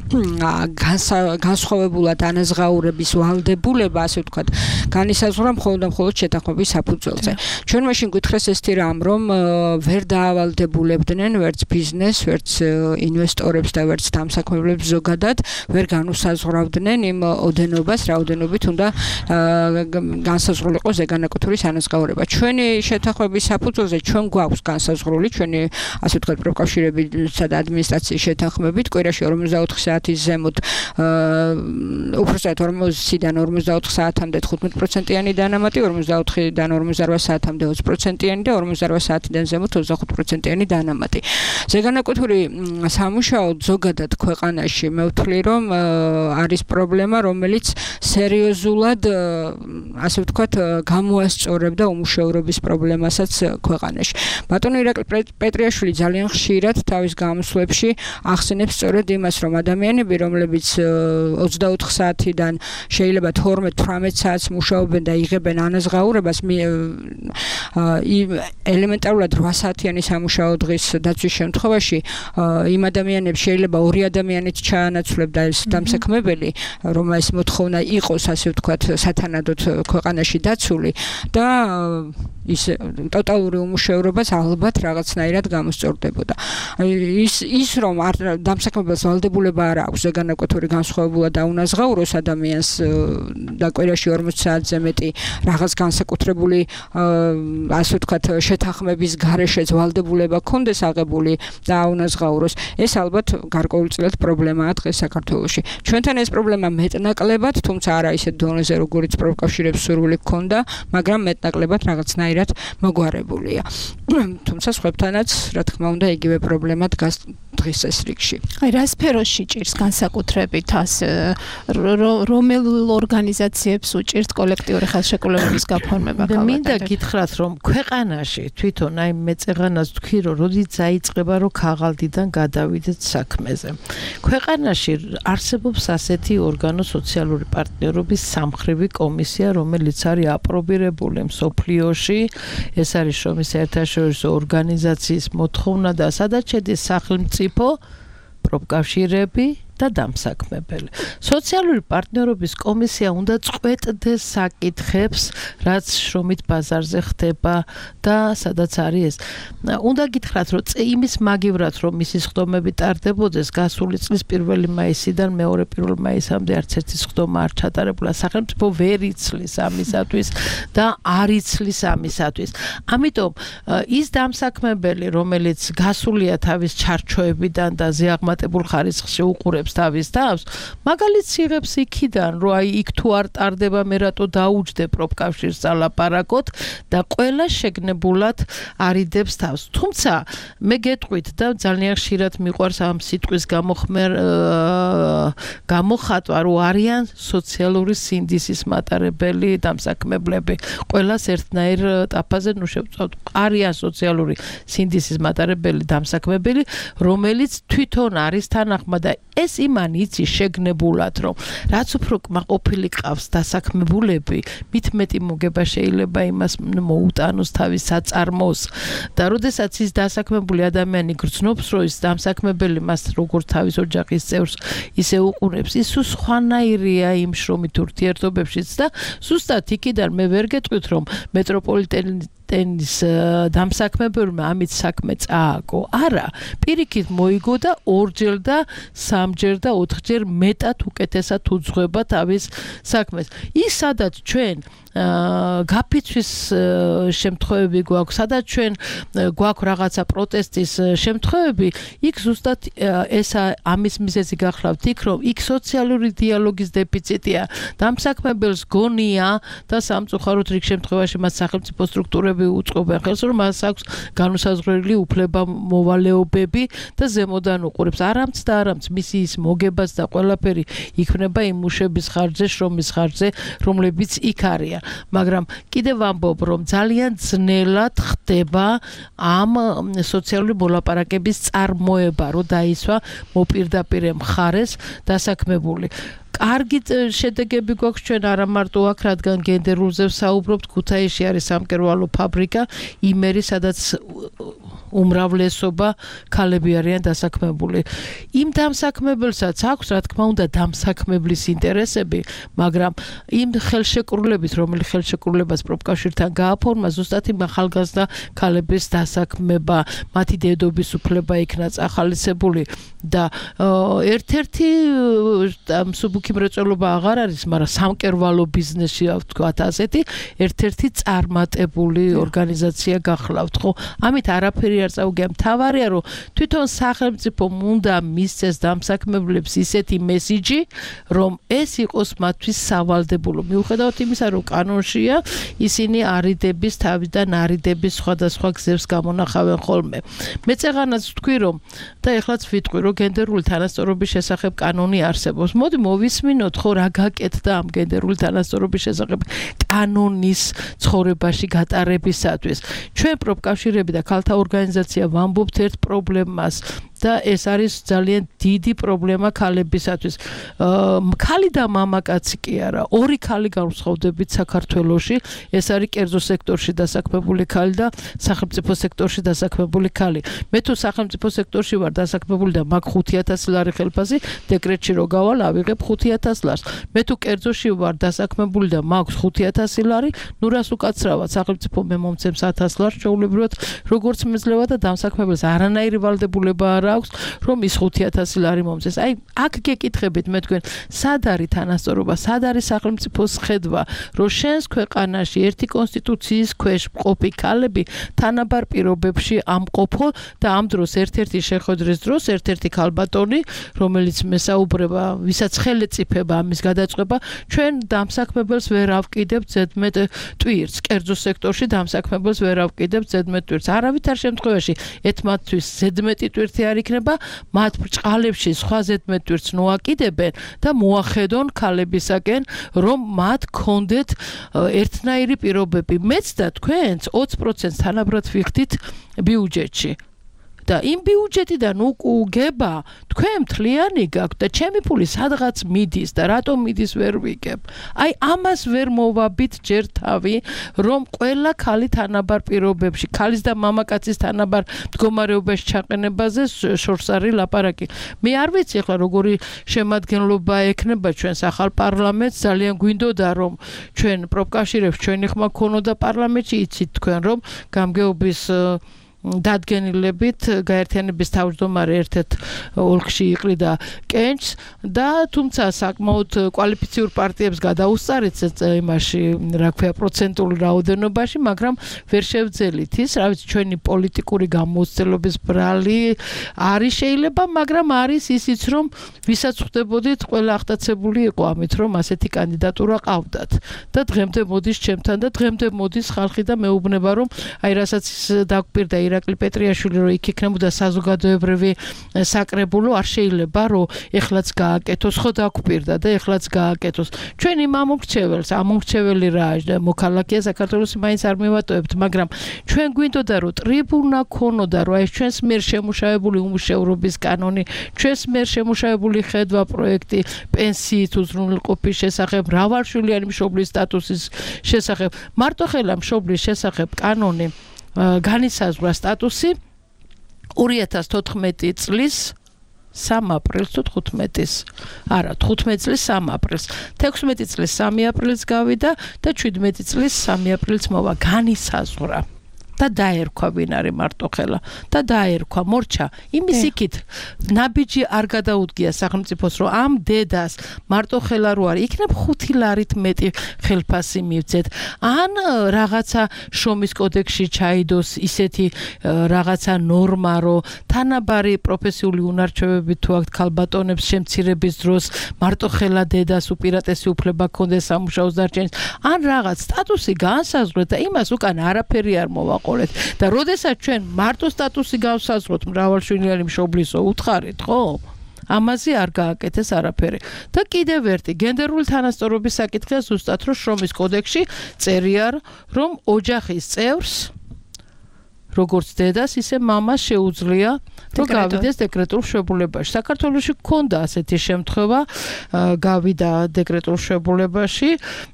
განსხვავებულად ანაზღაურების ვალდებულება, ასე ვთქვათ, განისაზღვრა მხოლოდ და მხოლოდ შეთანხმების საფუძველზე. ჩვენ მაშინ გვითხრეს ესეთი რამ, რომ ვერ დაავალდებულებდნენ ვერც ბიზნეს, ვერც ინვესტორებს და ვერც დამსაქმებლებს ზოგადად ვერ განუსაზღვრავდნენ იმ ოდენობას, რაოდენობით უნდა განსაზღვრულიყო ზეგანაკვეთურის ანაზღაურება. ჩვენი შეთანხმების საფუძველზე ჩვენ გვაქვს განსაზღვრული, ჩვენი ასე ვთქვათ პროფკავშირებისა და ადმინისტრაციის შეთანხმებით კვირაში ორმოცდაოთხი საათის ზემოთ უпростоრად ორმოცდან ორმოცდაოთხ საათამდე თხუთმეტ პროცენტიანი დანამატი, ორმოცდაოთხიდან ორმოცდარვა საათამდე ოცი პროცენტიანი და ორმოცდარვა საათიდან ზემოთ ოცდახუთ პროცენტიანი დანამატი. ზეგანაკვეთური სამუშაო ზოგადად ქვეყანაში მე ვთვლი რომ არის პრობლემა, რომელიც სერიოზულად ასე ვთქვათ გამოასწორებდა უმუშევრობის პრობლემასაც ქვეყანაში. ბატონო ირაკლი პეტრიაშვილი ძალიან ხშირად თავის გამოსვლებში ახსენებს სწორედ იმას, რომ ადამიანები, რომლებიც ოცდაოთხ საათიდან შეიძლება თორმეტ თვრამეტ საათს მუშაობენ და იღებენ ანაზღაურებას, ელემენტარულად რვა საათიანი სამუშაო დღის დაცვის შემთხვევაში იმ ადამიანებს შეიძლება ორი ადამიანით ჩაანაცვლებდა ეს დამსაქმებელი, რომ ეს მოთხოვნა იყოს, ასე ვთქვათ, სათანადოდ ქვეყანაში დაცული და ის ტოტალური უმუშევრობაც ალბათ რაღაცნაირად გამოსწორდებოდა. ის ის რომ დამსაქმებელს ვალდებულება არ აქვს ზეგანაკვეთური განსხვავებულად დაუნაზღაუროს ადამიანს და კვირაში ორმოცი საათზე მეტი რაღაც განსაკუთრებული ასე ვთქვათ შეთანხმების გარეშეც ვალდებულება ქონდეს აღებული და აუნაზღაუროს. ეს ალბათ გარკვეულწილად პრობლემაა დღეს საქართველოში. ჩვენთან ეს პრობლემა მეტნაკლებად, თუმცა არა ისეთ დონეზე, როგორიც პროფკავშირებს სურვილი ჰქონდა, მაგრამ მეტნაკლებად რაღაცნაირად მოგვარებულია. თუმცა სხვებთანაც, რა თქმა უნდა, იგივე პრობლემა დგას დღის ეს რიგში. აი, რა სფეროში ჭირს განსაკუთრებით ას რომელ ორგანიზაციებს უჭირთ კოლექტიური ხელშეკრულების გაფორმება? მინდა გითხრათ, რომ ქვეყანაში თვითონ აი მე წეღანას თქვი, რომ როდესაც დაიწყება, რომ ქაღალდიდან გადავიდეთ საქმეზე. ქვეყანაში არსებობს ასეთი ორგანო სოციალური პარტნიორობის სამხრივი კომისია, რომელიც არის აპრობირებული მსოფლიოში. ეს არის შრომის საერთაშორისო ორგანიზაციის მოთხოვნა და სადაც შედის სახელმწიფო, პროფკავშირები და დამსაქმებელი. სოციალური პარტნიორობის კომისია უნდა წყვეტდეს საკითხებს, რაც შრომით ბაზარზე ხდება და სადაც არის ეს. უნდა გითხრათ, რომ იმის მაგივრად, რომ მისი სხდომები ტარდებოდეს, გასული წლის პირველი მაისიდან მეორე პირველ მაისამდე არც ერთი სხდომა არ ჩატარებულა. სახელმწიფო ვერ იცლის ამისათვის და არ იცლის ამისათვის. ამიტომ ის დამსაქმებელი, რომელიც გასულია თავის ჩარჩოებიდან და ზეაღმატებულ ხარისხში უყურებს უყურებს თავის თავს, მაგალითს იღებს იქიდან, რომ აი იქ თუ არ ტარდება მე რატო დაუჯდე პროფკავშირს ალაპარაკოთ და ყველა შეგნებულად არიდებს თავს. თუმცა მე გეტყვით და ძალიან ხშირად მიყვარს ამ სიტყვის გამოხმარ გამოხატვა, რომ არიან სოციალური სინდისის მატარებელი დამსაქმებლები. ყველას ერთნაირ ტაფაზე ნუ შევწავთ. არიან სოციალური სინდისის მატარებელი დამსაქმებელი, რომელიც თვითონ არის თანახმა და ეს იმან იცი შეგნებულად, რომ რაც უფრო კმაყოფილი ყავს დასაქმებულები, მით მეტი მოგება შეიძლება იმას მოუტანოს თავის საწარმოს და როდესაც ის დასაქმებული ადამიანი გრძნობს, რომ ის დამსაქმებელი მას როგორც თავის ოჯახის წევრს ისე უყურებს, ის სხვანაირია იმ შრომით ურთიერთობებშიც და ზუსტად იქიდან მე ვერ გეტყვით, რომ მეტროპოლიტენის ტენის დამსაქმებელმა ამით საქმე წააგო. არა, პირიქით მოიგო და ორჯერ და სამჯერ და ოთხჯერ მეტად უკეთესად უძღვება თავის საქმეს. ის სადაც ჩვენ გაფიცვის შემთხვევები გვაქვს, სადაც ჩვენ გვაქვს რაღაცა პროტესტის შემთხვევები, იქ ზუსტად ეს ამის მიზეზი გახლავთ იქ, რომ იქ სოციალური დიალოგის დეფიციტია. დამსაქმებელს გონია და სამწუხაროდ რიგ შემთხვევაში მას სახელმწიფო სტრუქტურები უწყობენ ხელს, რომ მას აქვს განუსაზღვრელი უფლება მოვალეობები და ზემოდან უყურებს. არამც და არამც მისი ის მოგებას და ყველაფერი იქნება იმ მუშების ხარჯზე, შრომის ხარჯზე, რომლებიც იქ არიან. მაგრამ კიდევ ვამბობ, რომ ძალიან ძნელად ხდება ამ სოციალური მოლაპარაკების წარმოება, რომ დაისვა მოპირდაპირ მხარეს დასაქმებული. კარგი შედეგები გვაქვს ჩვენ არა მარტო აქ, რადგან გენდერულზე ვსაუბრობთ, ქუთაისში არის სამკერვალო ფაბრიკა, იმერი, სადაც უმრავლესობა ქალები არიან დასაქმებული. იმ დამსაქმებელსაც აქვს, რა თქმა უნდა, დამსაქმებლის ინტერესები, მაგრამ იმ ხელშეკრულებით, რომელიც ხელშეკრულებას პროფკავშირთან გააფორმა, ზუსტად იმ ახალგაზრდა ქალების დასაქმება, მათი დედობის უფლება იქნა წახალისებული და ერთ-ერთი მსუბუქი მრეწველობა აღარ არის, მაგრამ სამკერვალო ბიზნესში ვთქვათ ასეთი, ერთ-ერთი წარმატებული ორგანიზაცია გახლავთ, ხო? ამით არაფერი არ წაუგია. მთავარია, რომ თვითონ სახელმწიფომ უნდა მისცეს დამსაქმებლებს ისეთი მესიჯი, რომ ეს იყოს მათთვის სავალდებულო. მიუხედავად იმისა, რომ კანონშია ისინი არიდების თავიდან არიდების სხვადასხვა გზებს გამონახავენ ხოლმე. მე წეღანაც ვთქვი, რომ და ეხლაც ვიტყვი, რომ გენდერული თანასწორობის შესახებ კანონი არსებობს. მოდი მოვისმინოთ, ხო, რა გაკეთდა ამ გენდერული თანასწორობის შესახებ კანონის ცხოვრებაში გატარებისათვის. ჩვენ პროფკავშირები და ქალთა ორგანიზაცია ვამბობთ ერთ პრობლემას და ეს არის ძალიან დიდი პრობლემა ქალებისათვის. ქალი და მამაკაცი კი არა, ორი ქალი განსხვავდებით საქართველოში, ეს არის კერძო სექტორში დასაქმებული ქალი და სახელმწიფო სექტორში დასაქმებული ქალი. მე თუ სახელმწიფო სექტორში ვარ დასაქმებული და მაქვს ხუთი ათასი ლარი ხელფასი, დეკრეტში რო გავალ, ავიღებ ხუთი ათას ლარს. მე თუ კერძოში ვარ დასაქმებული და მაქვს ხუთი ათასი ლარი, ნუ რას უკაცრავად, სახელმწიფო მე მომცემს ათას ლარს ჩვეულებრივად, როგორც მეძლევა და დამსაქმებელს არანაირი ვალდებულება არ აქვს, რომ ის ხუთი ათასი ლარი მომცეს. აი, აქ გეკითხებით მე თქვენ, სად არის თანასწორობა, სად არის სახელმწიფოს ხედვა, რომ შენს ქვეყანაში ერთი კონსტიტუციის ქვეშ მყოფი ქალები თანაბარ პირობებში ამყოფო და ამ დროს ერთ-ერთი შეხვედრის დროს ერთ-ერთი ქალბატონი, რომელიც მესაუბრება, ვისაც ხელეწიფება ამის გადაწყვეტა, ჩვენ დამსაქმებელს ვერ ავკიდებთ ზედმეტ ტვირთს, კერძო სექტორში დამსაქმებელს ვერ ავკიდებთ ზედმეტ ტვირთს. არავითარ შემთხვევაში ეთმათთვის ზედმეტი ტვირთი არ იქნება, მათ ბრჭყალებში სხვა ზედმეტ ტვირთს ნოაკიდებენ და მოახედონ ქალებისაკენ, რომ მათ კონდეთ ერთნაირი პირობები. მეც და თქვენც ოცი პროცენტს თანაბრად ვიხდით ბიუჯეტში. და იმ ბიუჯეტიდან უკუგება თქვენ მთლიანი გაქვთ და ჩემი ფული სადღაც მიდის და რატომ მიდის ვერ ვიგებ. აი ამას ვერ მოვაბით ჯერ თავი, რომ ყველა ქალი თანაბარ პირობებში, ქალის და მამაკაცის თანაბარ მდგომარეობაში ჩაყენებაზე შორს არის ლაპარაკი. მე არ ვიცი ახლა როგორი შემადგენლობა ექნება ჩვენს ახალ პარლამენტს, ძალიან გვინდოდა რომ ჩვენ პროფკავშირებს ჩვენი ხმა ქონოდა პარლამენტში, იცით თქვენ რომ გამგეობის დადგენილებით გაერთიანების თავმჯდომარე ერთ-ერთ ოლქში იყრიდა კენჭს და თუმცა საკმაოდ კვალიფიციურ პარტიებს გადაუსწარეთ იმაში, რა ქვია, პროცენტულ რაოდენობაში, მაგრამ ვერ შევძელით ის, რა ვიცი, ჩვენი პოლიტიკური გამოუცდელობის ბრალი არის შეიძლება, მაგრამ არის ისიც, რომ ვისაც ხვდებოდით, ყველა აღტაცებული იყო ამით, რომ ასეთი კანდიდატურა ყავდათ და დღემდე მოდის ჩემთან და დღემდე მოდის ხალხი და მეუბნება, რომ აი რასაც დაგვპირდა ირაკლი პეტრიაშვილი, რომ იქ იქნებოდა საზოგადოებრივი საკრებულო, არ შეიძლება, რომ ეხლაც გააკეთოს, ხო დაგვპირდა და ეხლაც გააკეთოს. ჩვენ იმ ამომრჩეველს, ამომრჩეველი რა მოქალაქეა საქართველოს მაინც არ მივატოვებთ, მაგრამ ჩვენ გვინდოდა, რომ ტრიბუნა ქონოდა, რომ ეს ჩვენს მიერ შემუშავებული უმუშევრობის კანონი, ჩვენს მიერ შემუშავებული ხედვა პროექტი პენსიით უზრუნველყოფის შესახებ, მრავალშვილიანი მშობლის სტატუსის შესახებ, მარტო ხელა მშობლის შესახებ კანონი განისაზღვრა სტატუსი ორი ათას თოთხმეტი წლის სამი აპრილს თუ თხუთმეტის. არა, თხუთმეტი წლის სამი აპრილს. თექვსმეტი წლის სამი აპრილს გავიდა და შვიდმეტი წლის სამი აპრილს მოვა განისაზღვრა. და დაერქვა ვინ არის მარტოხელა და დაერქვა მორჩა იმის იქით ნაბიჯი არ გადაუდგია სახელმწიფოს რომ ამ დედას მარტოხელა რო არის იქნებ ხუთი ლარით მეტი ხელფასი მივცეთ ან რაღაცა შრომის კოდექსში ჩაიდოს ისეთი რაღაცა ნორმა რომ თანაბარი პროფესიული უნარჩვევები თუ აქვს ქალბატონებს შემცირების დროს მარტოხელა დედას უპირატესი უფლება ჰქონდეს სამუშაოს დარჩენის ან რაღაც სტატუსი განსაზღვრეთ და იმას უკან არაფერი არ მოვა და როდესაც ჩვენ მარტო სტატუსი გავსაზღვროთ მრავალშვილიანი მშობლისო უთხარით, ხო? ამაზე არ გააკეთეს არაფერი. და კიდევ ერთი გენდერული თანასწორობის საკითხია ზუსტად რომ შრომის კოდექსში წერია რომ ოჯახის წევრს როგორც დედას, ისე მამას შეუძლია რომ გავიდეს დეკრეტულ მშობლებაში. საქართველოში გქონდა ასეთი შემთხვევა, გავიდა დეკრეტულ მშობლებაში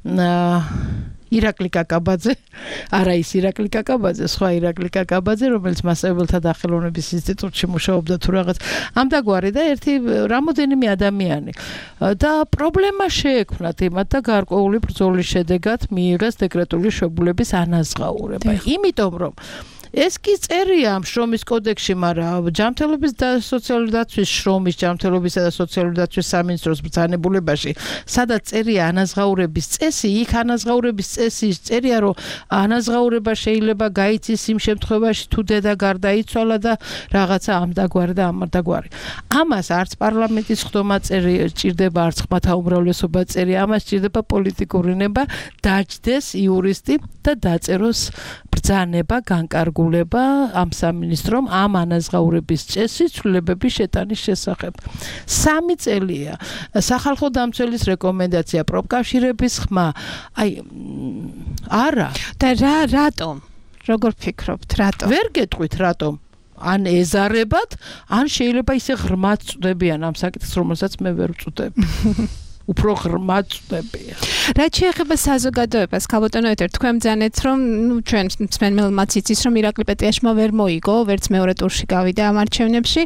ირაკლი კაკაბაძე, არა ის ირაკლი კაკაბაძე, სხვა ირაკლი კაკაბაძე, რომელიც მასწავლებელთა დახელოვნების ინსტიტუტში მუშაობდა თუ რაღაც ამდაგვარი და ერთი რამოდენიმე ადამიანი. და პრობლემა შეექმნათ იმათ და გარკვეული ბრძოლის შედეგად მიიღეს დეკრეტული მშობლების ანაზღაურება. იმიტომ რომ ეს კი წერია შრომის კოდექსში, მაგრამ ჯანმრთელობის და სოციალური დაცვის შრომის ჯანმრთელობისა და სოციალური დაცვის სამინისტროს ბრძანებულებაში, სადაც წერია ანაზღაურების წესი, იქ ანაზღაურების წესი წერია, რომ ანაზღაურება შეიძლება გაიცის იმ შემთხვევაში, თუ დედა გარდაიცვალა და რაღაცა ამდაგვარი და ამარდაგვარი. ამას არც პარლამენტის ხდომა ჭირდება, არც ხმათა უმრავლესობა წერია, ამას ჭირდება პოლიტიკური ნება, დაჯდეს იურისტი და დაწეროს ბრძანება განკარგულება ამ სამინისტრომ ამ ანაზღაურების წესის ცვლილებების შეტანის შესახებ. სამი წელია სახალხო დამცველის რეკომენდაცია, პროფკავშირების ხმა. აი არა. და რა რატომ? როგორ ფიქრობთ, რატომ? ვერ გეტყვით რატომ? ან ეზარებათ, ან შეიძლება ისე ღრმად წვდებიან ამ საკითხს, რომელსაც მე ვერ ვწვდები. უფრო ღრმად წვდებიან. რაც შეეხება საზოგადოებას, ქალბატონო ეთერ, თქვენ ბრძანეთ, რომ ნუ ჩვენ მსმენელმაც იცის, რომ ირაკლი პეტრიაშვილმა ვერ მოიგო, ვერც მეორე ტურში გავიდა ამ არჩევნებში.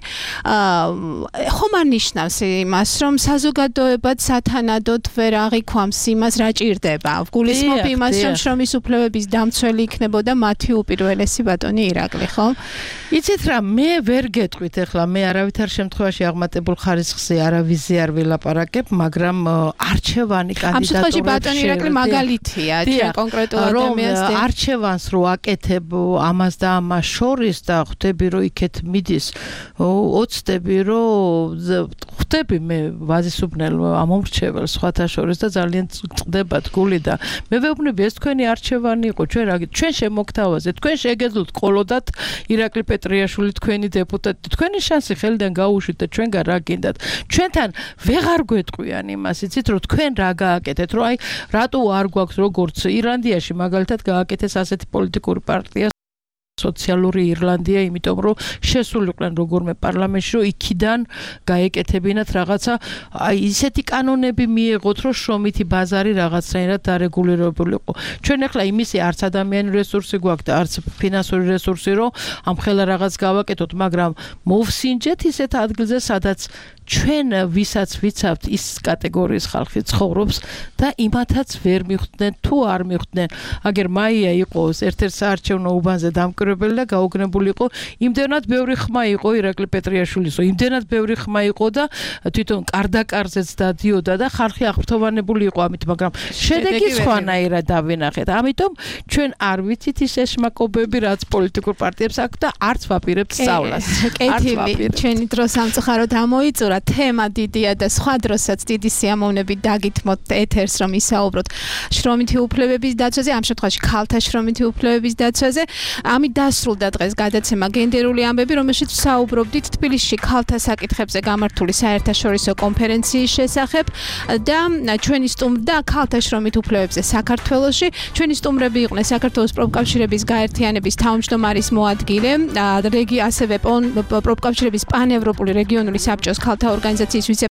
ხომ არ ნიშნავს იმას, რომ საზოგადოებაც სათანადოდ ვერ აღიქვამს იმას, რა ჭირდება. გულისხმობ იმას, რომ შრომის უფლებების დამცველი იქნებოდა მათი უპირველესი ბატონი ირაკლი, ხო? იცით რა, მე ვერ გეტყვით ახლა, მე არავითარ შემთხვევაში აღმატებულ ხარისხზე არავიზე არ ვილაპარაკებ, მაგრამ არჩევანი კანდიდატურებში ბატონი ირაკლი მაგალითია, ჩვენ კონკრეტულ ადამიანს არჩევანს რო აკეთებ ამას და ამას შორის და ხვდები რომ იქეთ მიდის, ოცდები რომ ხვდები მე ვაზისუბნელ ამომრჩეველს სხვათა შორის და ძალიან წდებათ გული და მე ვეუბნები ეს თქვენი არჩევანი იყო, ჩვენ რა ჩვენ შემოგთავაზეთ, თქვენ შეგეძლოთ ყოლოდათ ირაკლი პეტრიაშვილი თქვენი დეპუტატი, თქვენი შანსი ხელიდან გაუშვით და ჩვენგან რა გინდათ. ჩვენთან ვეღარ გვეტყვიან იმას, იცით რომ თქვენ რა გააკეთეთ, რომ აი რატო არ გვაქვს როგორც ირლანდიაში მაგალითად გააკეთეს ასეთი პოლიტიკური პარტია სოციალური ირლანდია, იმიტომ რომ შესულიყვნენ როგორმე პარლამენტში, რომ იქიდან გაეკეთებინათ რაღაცა, აი ისეთი კანონები მიეღოთ, რომ შრომითი ბაზარი რაღაცნაირად დარეგულირებულიყო. ჩვენ ახლა იმისი არც ადამიანური რესურსი გვაქვს და არც ფინანსური რესურსი, რომ ამ ხელა რაღაც გავაკეთოთ, მაგრამ მოვსინჯეთ ისეთ ადგილზე, სადაც ჩვენ ვისაც ვიცავთ ის კატეგორიის ხალხი ცხოვრობს და იმათაც ვერ მიხვდნენ თუ არ მიხვდნენ. აგერ მაია იყო ერთ-ერთ საარჩევნო უბანზე დამკვირვებელი დამსახურებელი და გაუგნებული იყო. იმდენად ბევრი ხმა იყო ირაკლი პეტრიაშვილის, იმდენად ბევრი ხმა იყო და თვითონ კარდაკარზეც დადიოდა და ხალხი აღფრთოვანებული იყო ამით, მაგრამ შედეგი სხვანაირად დავინახეთ. ამიტომ ჩვენ არ ვიცით ის ეშმაკობები, რაც პოლიტიკურ პარტიებს აქვს და არც ვაპირებთ სწავლას. კეთილი, ჩვენი დრო სამწუხაროდ ამოიწურა, თემა დიდია და სხვა დროსაც დიდი სიამოვნები დაგითმოთ ეთერს რომ ისაუბროთ შრომითი უფლებების დაცვაზე, ამ შემთხვევაში ქალთა შრომითი უფლებების დაცვაზე. ამით დასრულდა დღეს გადაცემა გენდერული ამბები, რომელშიც ვსაუბრობდით თბილისში ქალთა საკითხებზე გამართული საერთაშორისო კონფერენციის შესახებ და ჩვენი სტუმრდა ქალთა შრომით უფლებებზე საქართველოში. ჩვენი სტუმრები იყვნენ საქართველოს პროფკავშირების გაერთიანების თავმჯდომარის მოადგილე, რეგი ასევე პროფკავშირების პანევროპული რეგიონული საბჭოს ქალთა ორგანიზაციის ვიცე